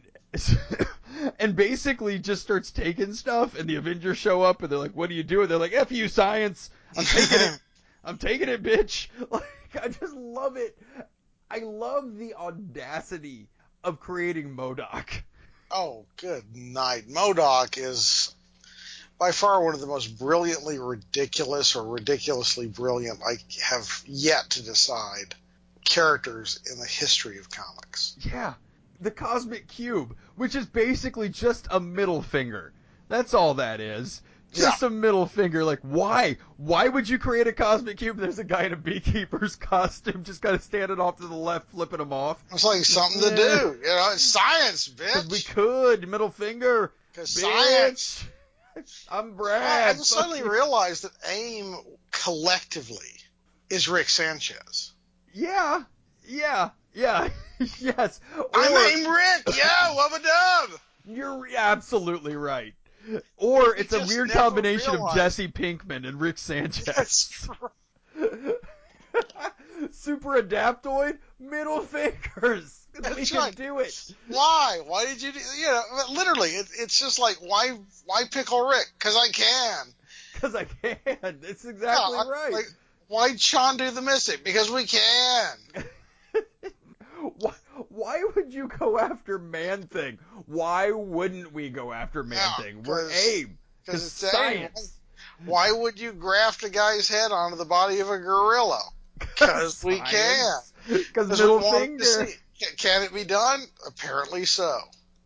and basically just starts taking stuff and the Avengers show up and they're like, what are you doing? They're like, F you, science. I'm taking it. I'm taking it, bitch. Like, I just love it. I love the audacity of creating MODOK. Oh, good night. MODOK is by far one of the most brilliantly ridiculous or ridiculously brilliant, I have yet to decide, characters in the history of comics. Yeah. The Cosmic Cube, which is basically just a middle finger. That's all that is. Just yeah. a middle finger. Like, why? Why would you create a Cosmic Cube? There's a guy in a beekeeper's costume just kind of standing off to the left, flipping him off. It's like something to do. You know, it's science, bitch. Because we could. Middle finger. Because science. I'm I, Brad. I just suddenly you. realized that AIM collectively is Rick Sanchez. Yeah, yeah, yeah, yes. Or, I'm AIM Rick. Yeah, love a dub. You're absolutely right. Or We it's a just weird never combination of realized. Jesse Pinkman and Rick Sanchez. That's right. Super Adaptoid, middle fingers. That's We can right. do it. Why? Why did you do? You know, literally, it, it's just like why? Why pickle Rick? Because I can. Because I can. It's exactly Yeah, I- right. Like, why'd Sean do the Mystic? Because we can. why, why would you go after Man Thing? Why wouldn't we go after Man Yeah, Thing? We're 'cause- AIM. Because Because it's AIM. science. Why would you graft a guy's head onto the body of a gorilla? Because we can. Because Because we middle wanted to finger. see. Can it be done? Apparently so.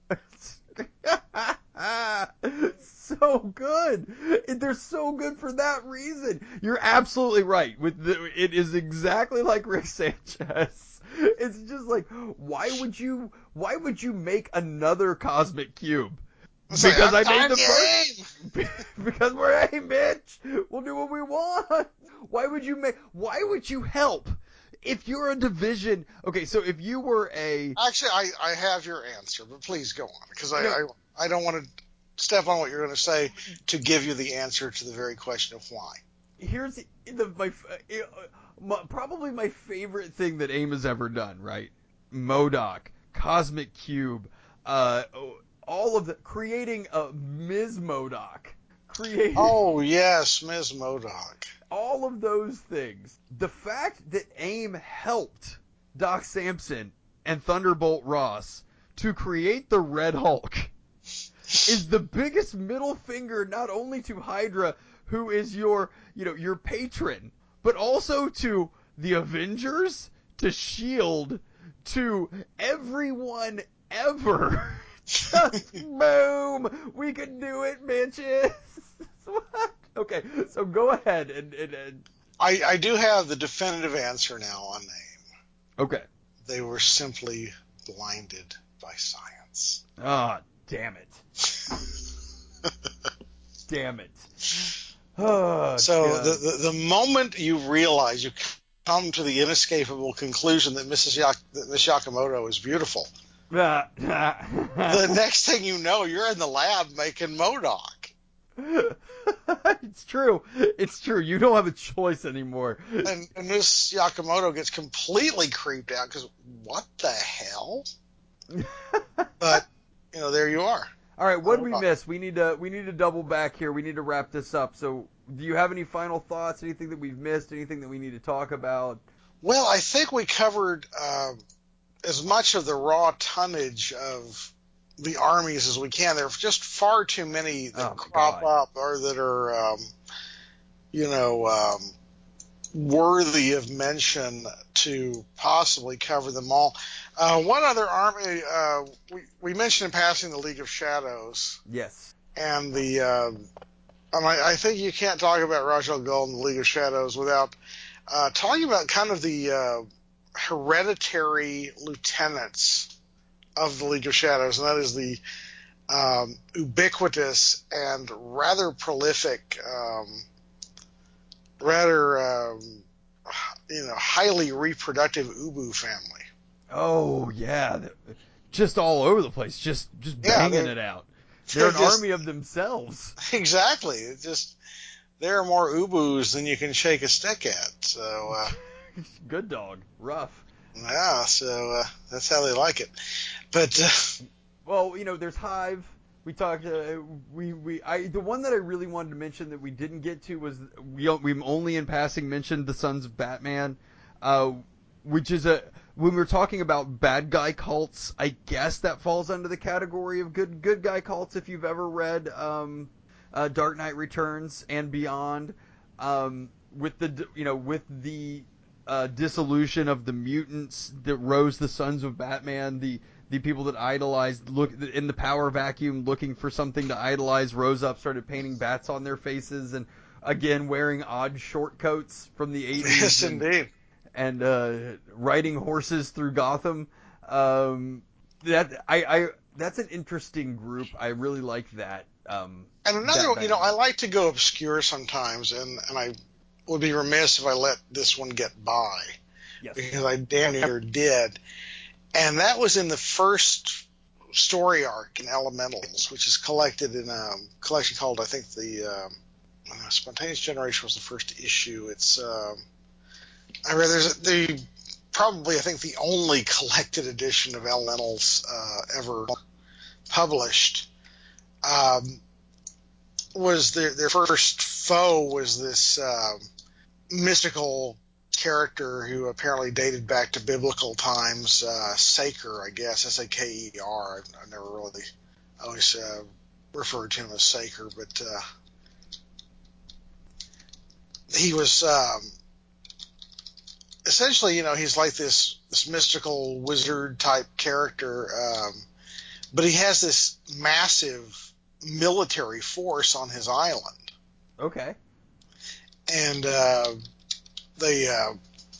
So good. They're so good for that reason. You're absolutely right. With the, it is exactly like Rick Sanchez. It's just like, why would you? Why would you make another cosmic cube? It's Because like, I made I'm the the first. Because we're a bitch. We'll do what we want. Why would you make? Why would you help? If you're a division, okay. So if you were a Actually, I, I have your answer, but please go on because I, No. I I don't want to step on what you're going to say to give you the answer to the very question of why. here's the, the my, uh, my probably my favorite thing that AIM has ever done, right? MODOK, Cosmic Cube, uh, all of the creating a Miz MODOK, creating Oh yes, Miz MODOK. all of those things. The fact that AIM helped Doc Samson and Thunderbolt Ross to create the Red Hulk is the biggest middle finger not only to Hydra, who is your, you know, your patron, but also to the Avengers, to SHIELD, to everyone ever. Just boom! We can do it, bitches! What? Okay, so go ahead and, and, and... I, I do have the definitive answer now on AIM. Okay. They were simply blinded by science. Ah, oh, damn it. Damn it. Oh, so the, God. the the moment you realize you come to the inescapable conclusion that Missus Yak, that Miss Yakamoto is beautiful, the next thing you know, you're in the lab making MODOK. It's true. It's true. You don't have a choice anymore. And, and Miss Yakamoto gets completely creeped out because what the hell? But you know, there you are. All right, what did we miss? We need to we need to double back here. We need to wrap this up. So, do you have any final thoughts? Anything that we've missed? Anything that we need to talk about? Well, I think we covered uh, as much of the raw tonnage of the armies as we can. There are just far too many that Oh, crop God. up or that are, um, you know, um, worthy of mention to possibly cover them all. Uh, one other army, uh, we, we mentioned in passing the League of Shadows. Yes. And the, uh, and I, I think you can't talk about Ra's al Ghul and the League of Shadows without uh, talking about kind of the uh, hereditary lieutenants of the League of Shadows, and that is the um, ubiquitous and rather prolific, um, rather um, you know, highly reproductive Ubu family. Oh yeah, just all over the place, just just Yeah, banging they're- it out. They're an they're just- army of themselves. Exactly. It's just there are more Ubus than you can shake a stick at. So uh, Good dog, rough. yeah, so uh, that's how they like it. But uh, Well, you know, there's Hive. We talked. Uh, we we I the one that I really wanted to mention that we didn't get to was we we only in passing mentioned the Sons of Batman, uh, which is a when we were talking about bad guy cults. I guess that falls under the category of good good guy cults. If you've ever read um, uh, Dark Knight Returns and beyond, um, with the you know with the uh, dissolution of the mutants that rose the Sons of Batman, the the people that idolized look in the power vacuum looking for something to idolize rose up, started painting bats on their faces, and again wearing odd short coats from the eighties. yes, and, indeed. and uh, riding horses through Gotham. Um, that I, I that's an interesting group. I really like that. Um, And another, that you know, I dynamic. like to go obscure sometimes, and, and I would be remiss if I let this one get by, Yes. because I damn near did. And that was in the first story arc in Elementals, which is collected in a collection called, I think, the um, Spontaneous Generation was the first issue. It's um, I read there's a, the probably I think the only collected edition of Elementals uh, ever published. Um, was their their first foe was this um, mystical character who apparently dated back to biblical times, uh, Saker, I guess, S A K E R. I, I never really, I always uh, referred to him as Saker, but uh, he was um, essentially, you know, he's like this this mystical wizard type character, um, but he has this massive military force on his island, Okay. and uh, they. Uh,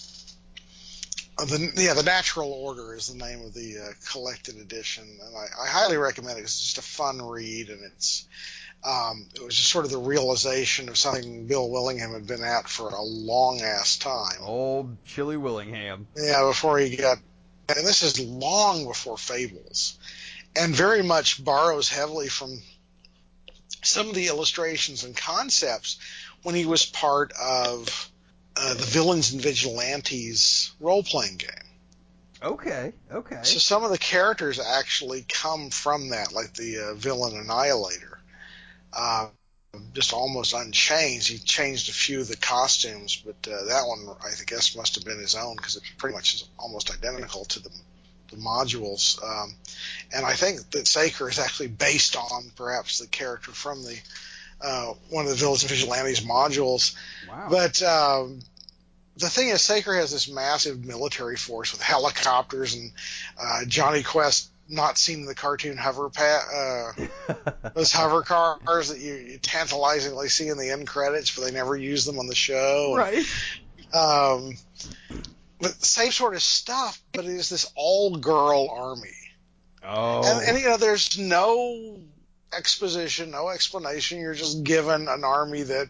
Uh, the, yeah, the Natural Order is the name of the uh, collected edition, and I, I highly recommend it. It's just a fun read, and it's um, it was just sort of the realization of something Bill Willingham had been at for a long ass time. Old Chili Willingham. Yeah, before he got, and this is long before Fables, and very much borrows heavily from some of the illustrations and concepts when he was part of uh, the Villains and Vigilantes role-playing game. Okay, okay. So some of the characters actually come from that, like the uh, villain Annihilator. Uh, just almost unchanged. He changed a few of the costumes, but uh, that one I guess must have been his own because it pretty much is almost identical to the, the modules. Um, and I think that Saker is actually based on perhaps the character from the uh, one of the Villains and Vigilantes modules. Wow. But um, the thing is, Saker has this massive military force with helicopters and uh, Johnny Quest, not seen in the cartoon hover pa- uh, those hover cars that you, you tantalizingly see in the end credits, but they never use them on the show. Right. And, um, but same sort of stuff, but it is this all-girl army. Oh. And, and, you know, there's no exposition, no explanation. You're just given an army that,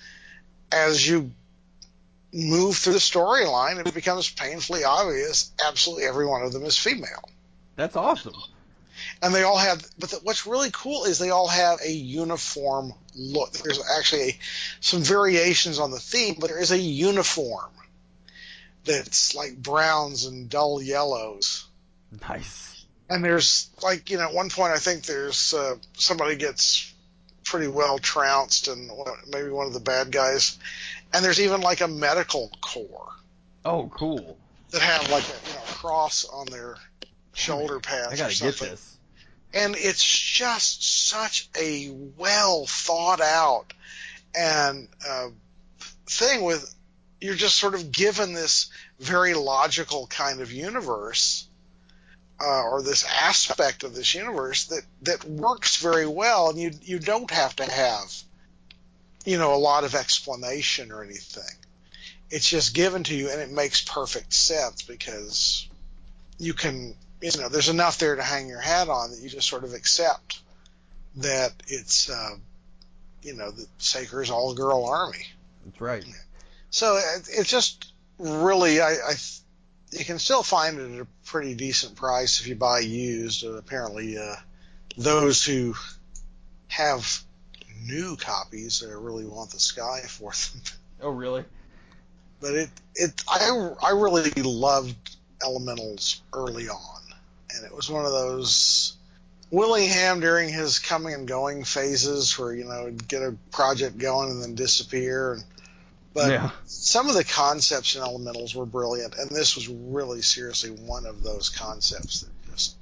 as you move through the storyline, it becomes painfully obvious absolutely every one of them is female. That's awesome. And they all have, but the, what's really cool is they all have a uniform look. There's actually a, some variations on the theme, but there is a uniform that's like browns and dull yellows. Nice. And there's like, you know, at one point I think there's uh, somebody gets pretty well trounced, and maybe one of the bad guys. And there's even like a medical corps. Oh, cool. That have like a, you know, cross on their shoulder pads I gotta or something. get this. And it's just such a well thought out and uh, thing with, you're just sort of given this very logical kind of universe, uh, or this aspect of this universe that, that works very well, and you you don't have to have, you know, a lot of explanation or anything. It's just given to you, and it makes perfect sense because you can, you know, there's enough there to hang your hat on that you just sort of accept that it's, uh, you know, the Saker's all-girl army. That's right. So it, it's just really, I, I, you can still find it at a pretty decent price if you buy used. Uh, apparently, uh, those who have new copies uh, really want the sky for them. Oh, really? But it, it, I, I really loved Elementals early on, and it was one of those Willingham during his coming and going phases where, you know, he'd get a project going and then disappear. And, but yeah. some of the concepts in Elementals were brilliant, and this was really seriously one of those concepts that just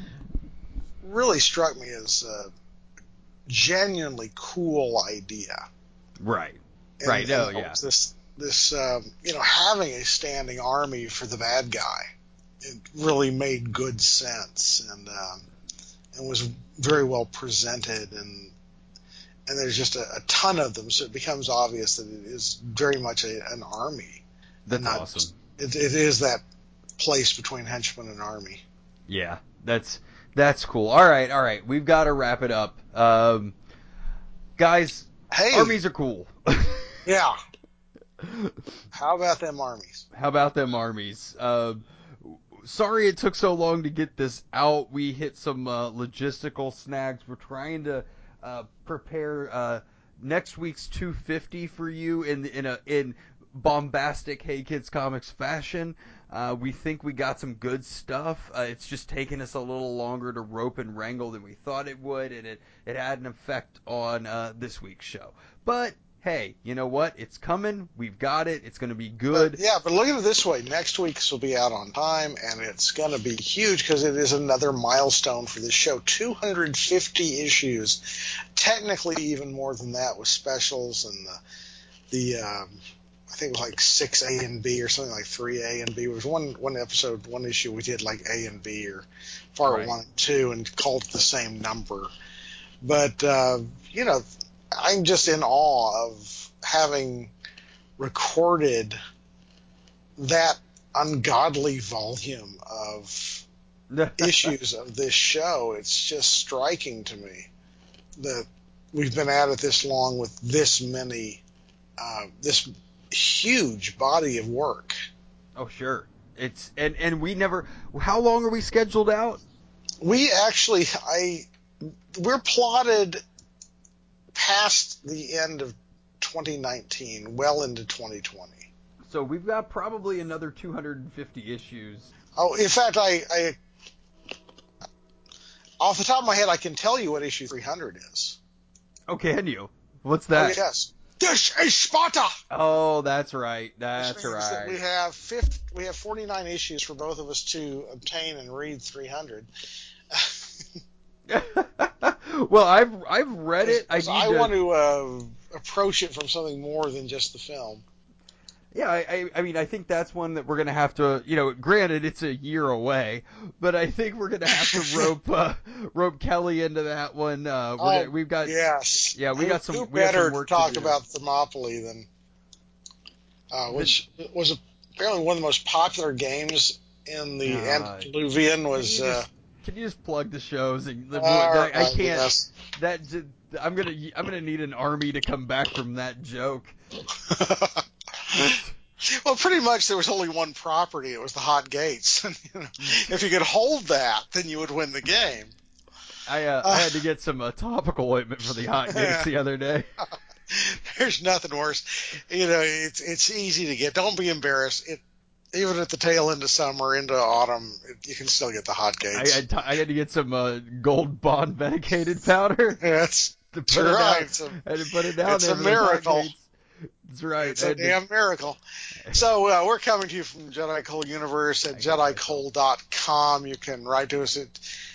really struck me as a genuinely cool idea. Right. And, right. Oh, and yeah. This, this, um, you know, having a standing army for the bad guy, it really made good sense, and um, and was very well presented, and and there's just a, a ton of them, so it becomes obvious that it is very much a, an army. That's not, awesome. It, it is that place between henchman and army. Yeah, that's that's cool. All right, all right, we've got to wrap it up. Um, Guys, Hey. armies are cool. Yeah. How about them armies? How about them armies? Uh, sorry it took so long to get this out. We hit some uh, logistical snags. We're trying to uh, prepare uh, next week's two fifty for you in in a in bombastic Hey Kids Comics fashion. Uh, we think we got some good stuff. Uh, it's just taken us a little longer to rope and wrangle than we thought it would, and it, it had an effect on uh, this week's show. But hey, you know what? It's coming. We've got it. It's going to be good. But, yeah, but look at it this way. Next week's will be out on time, and it's going to be huge because it is another milestone for this show. two hundred fifty issues. Technically, even more than that with specials and the, the um, I think it was like six A and B or something like three A and B. It was one, one episode, one issue we did like A and B or part Right. one and two and called it the same number. But, uh, you know, I'm just in awe of having recorded that ungodly volume of issues of this show. It's just striking to me that we've been at it this long with this many, uh, this huge body of work. Oh, sure. It's and and we never. How long are we scheduled out? We actually, I, we're plotted past the end of twenty nineteen, well into twenty twenty. So we've got probably another two hundred fifty issues. Oh, in fact, I, I, off the top of my head, I can tell you what issue three hundred is. Oh, can you? What's that? Oh, yes. This is Sparta! Oh, that's right. That's Which means that right. we have fifty, we have forty-nine issues for both of us to obtain and read three hundred. Well, I've I've read it. I, Because need I to, want to uh, approach it from something more than just the film. Yeah, I, I I mean I think that's one that we're gonna have to. You know, granted it's a year away, but I think we're gonna have to rope uh, rope Kelly into that one. Uh, we're Oh, gonna, we've got yes. yeah we who, got some Who we have better some work to talk to do. about Thermopylae than uh, which was apparently one of the most popular games in the Uh, antediluvian was. Can you, Uh, just, can you just plug the shows? And, all I, I right, can't. yes. That j- I'm gonna I'm gonna need an army to come back from that joke. Well, pretty much there was only one property. It was the Hot Gates. You know, if you could hold that, then you would win the game. I uh, Uh, I had to get some uh, topical ointment for the hot gates the other day. There's nothing worse. You know, it's it's easy to get. Don't be embarrassed. It even at the tail end of summer into autumn, it, you can still get the Hot I Gates. had, t- I had to get some uh, Gold Bond medicated powder. That's, to that's put it right. down. It's a, I had to put it down it's there a for those hot miracle. gates. That's right. It's I a had to- damn miracle. So uh, we're coming to you from Jedi Cole Universe at jedi cole dot com. You can write to us at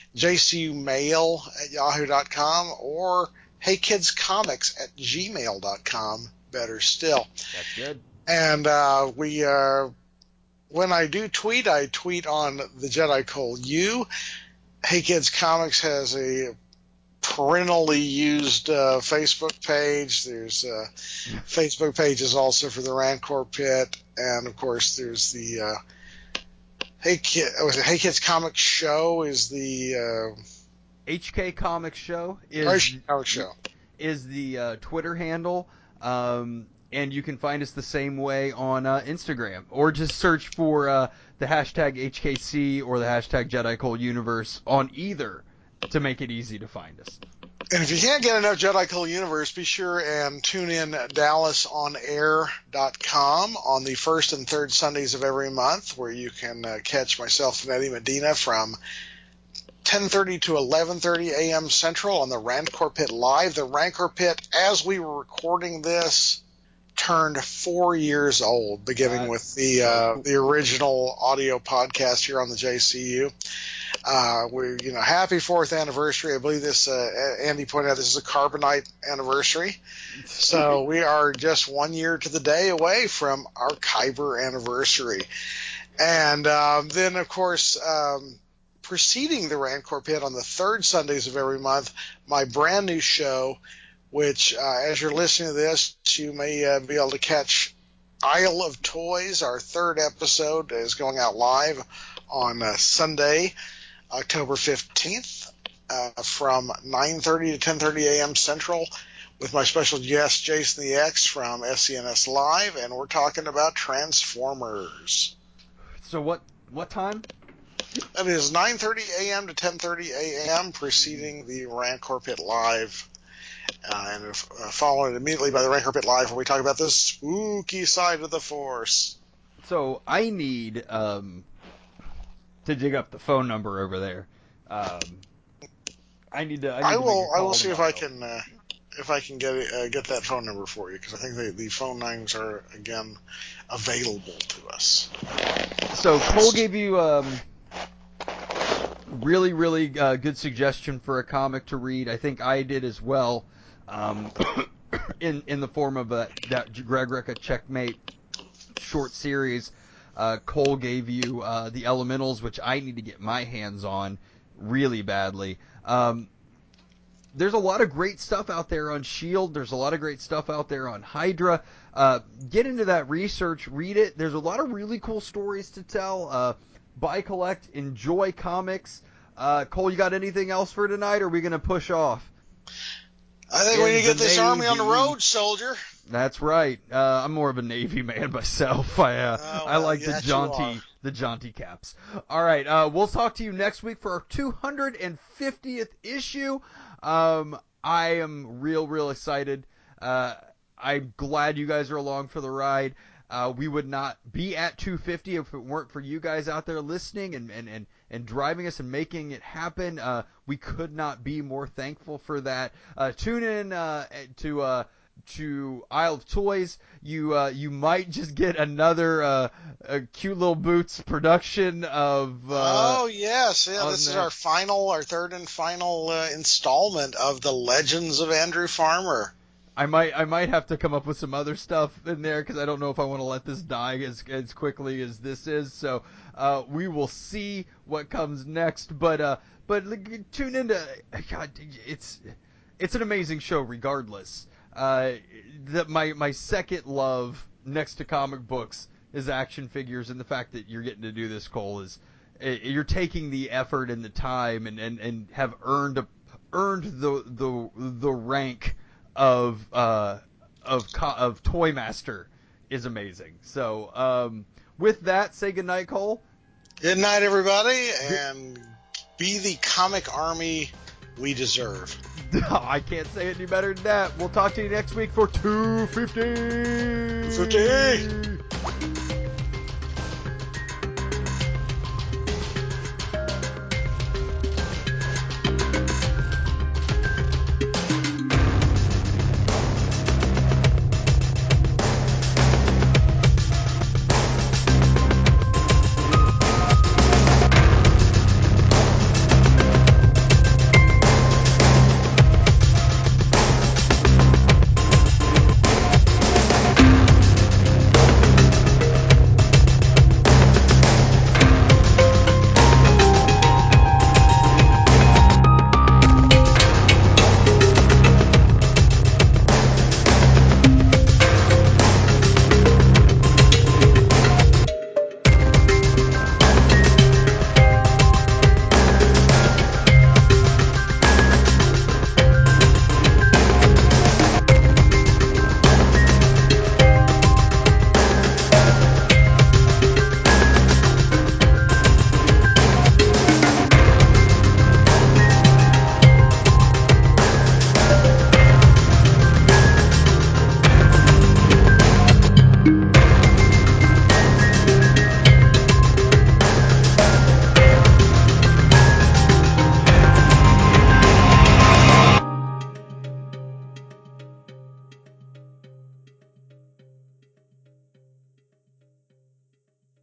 jcumail at yahoo dot com or heykidscomics at gmail dot com. Better still. That's good. And uh, we, uh, when I do tweet, I tweet on the Jedi Cole U. Hey Kids Comics has a parentally used uh, Facebook page. There's uh, Facebook pages also for the Rancor Pit, and of course there's the uh, Hey Kid, was it Hey Kids Comics Show is the uh, H K Comics Show is H K Comics Show is the uh, Twitter handle, um, and you can find us the same way on uh, Instagram, or just search for uh, the hashtag H K C or the hashtag Jedi Cole Universe on either to make it easy to find us. And if you can't get enough Jedi Cole Universe, be sure and tune in dallas on air dot com on the first and third Sundays of every month, where you can uh, catch myself and Eddie Medina from ten thirty to eleven thirty a.m. Central on the Rancor Pit Live. The Rancor Pit, as we were recording this, turned four years old, beginning That's with the so uh, cool. the original audio podcast here on the J C U. Uh, we're, you know, happy fourth anniversary. I believe this, uh, Andy pointed out, this is a Carbonite anniversary. So we are just one year to the day away from our Kyber anniversary. And um, then, of course, um, preceding the Rancor Pit on the third Sundays of every month, my brand new show, which, uh, as you're listening to this, you may uh, be able to catch Isle of Toys. Our third episode is going out live on uh, Sunday, October fifteenth, uh, from nine thirty to ten thirty a.m. Central, with my special guest, Jason the X from S C N S Live, and we're talking about Transformers. So what what time? It is nine thirty a.m. to ten thirty a.m. preceding the Rancor Pit Live. Uh, and uh, followed immediately by the Rancor Pit Live, where we talk about the spooky side of the Force. So I need um, to dig up the phone number over there. Um, I need to. I, need I to will. make a I call will see tomorrow. if I can. Uh, if I can get uh, get that phone number for you, because I think they, the phone lines are again available to us. So Cole gave you um, really, really uh, good suggestion for a comic to read. I think I did as well. Um, in in the form of a, that Greg Rucka Checkmate short series. Uh, Cole gave you uh, the Elementals, which I need to get my hands on really badly. Um, there's a lot of great stuff out there on S H I E L D. There's a lot of great stuff out there on Hydra. Uh, get into that research, read it. There's a lot of really cool stories to tell. Uh, buy, collect, enjoy comics. Uh, Cole, you got anything else for tonight, or are we going to push off? I think In we need to get the this army on the Navy. road, soldier. That's right. Uh, I'm more of a Navy man myself. I uh, Oh, I well, like the yes, you jaunty are. the jaunty caps. All right. Uh, we'll talk to you next week for our two hundred fiftieth issue. Um, I am real real excited. Uh, I'm glad you guys are along for the ride. Uh, we would not be at two fifty if it weren't for you guys out there listening and, and, and, and driving us and making it happen. Uh, we could not be more thankful for that. Uh, tune in uh, to uh, to Isle of Toys. You uh, you might just get another uh, a Cute Little Boots production of. Uh, oh yes, yeah. This is that. our final, our third and final uh, installment of the Legends of Andrew Farmer. I might I might have to come up with some other stuff in there because I don't know if I want to let this die as as quickly as this is. So uh, we will see what comes next. But uh, but tune into God. It's it's an amazing show regardless. Uh, that my my second love next to comic books is action figures, and the fact that you're getting to do this, Cole, is you're taking the effort and the time and, and, and have earned a, earned the the the rank of uh of of Toy Master is amazing. So um, with that, say goodnight, Cole. Good night, everybody, and be the comic army we deserve. I can't say it any better than that. We'll talk to you next week for two fifty. two fifty.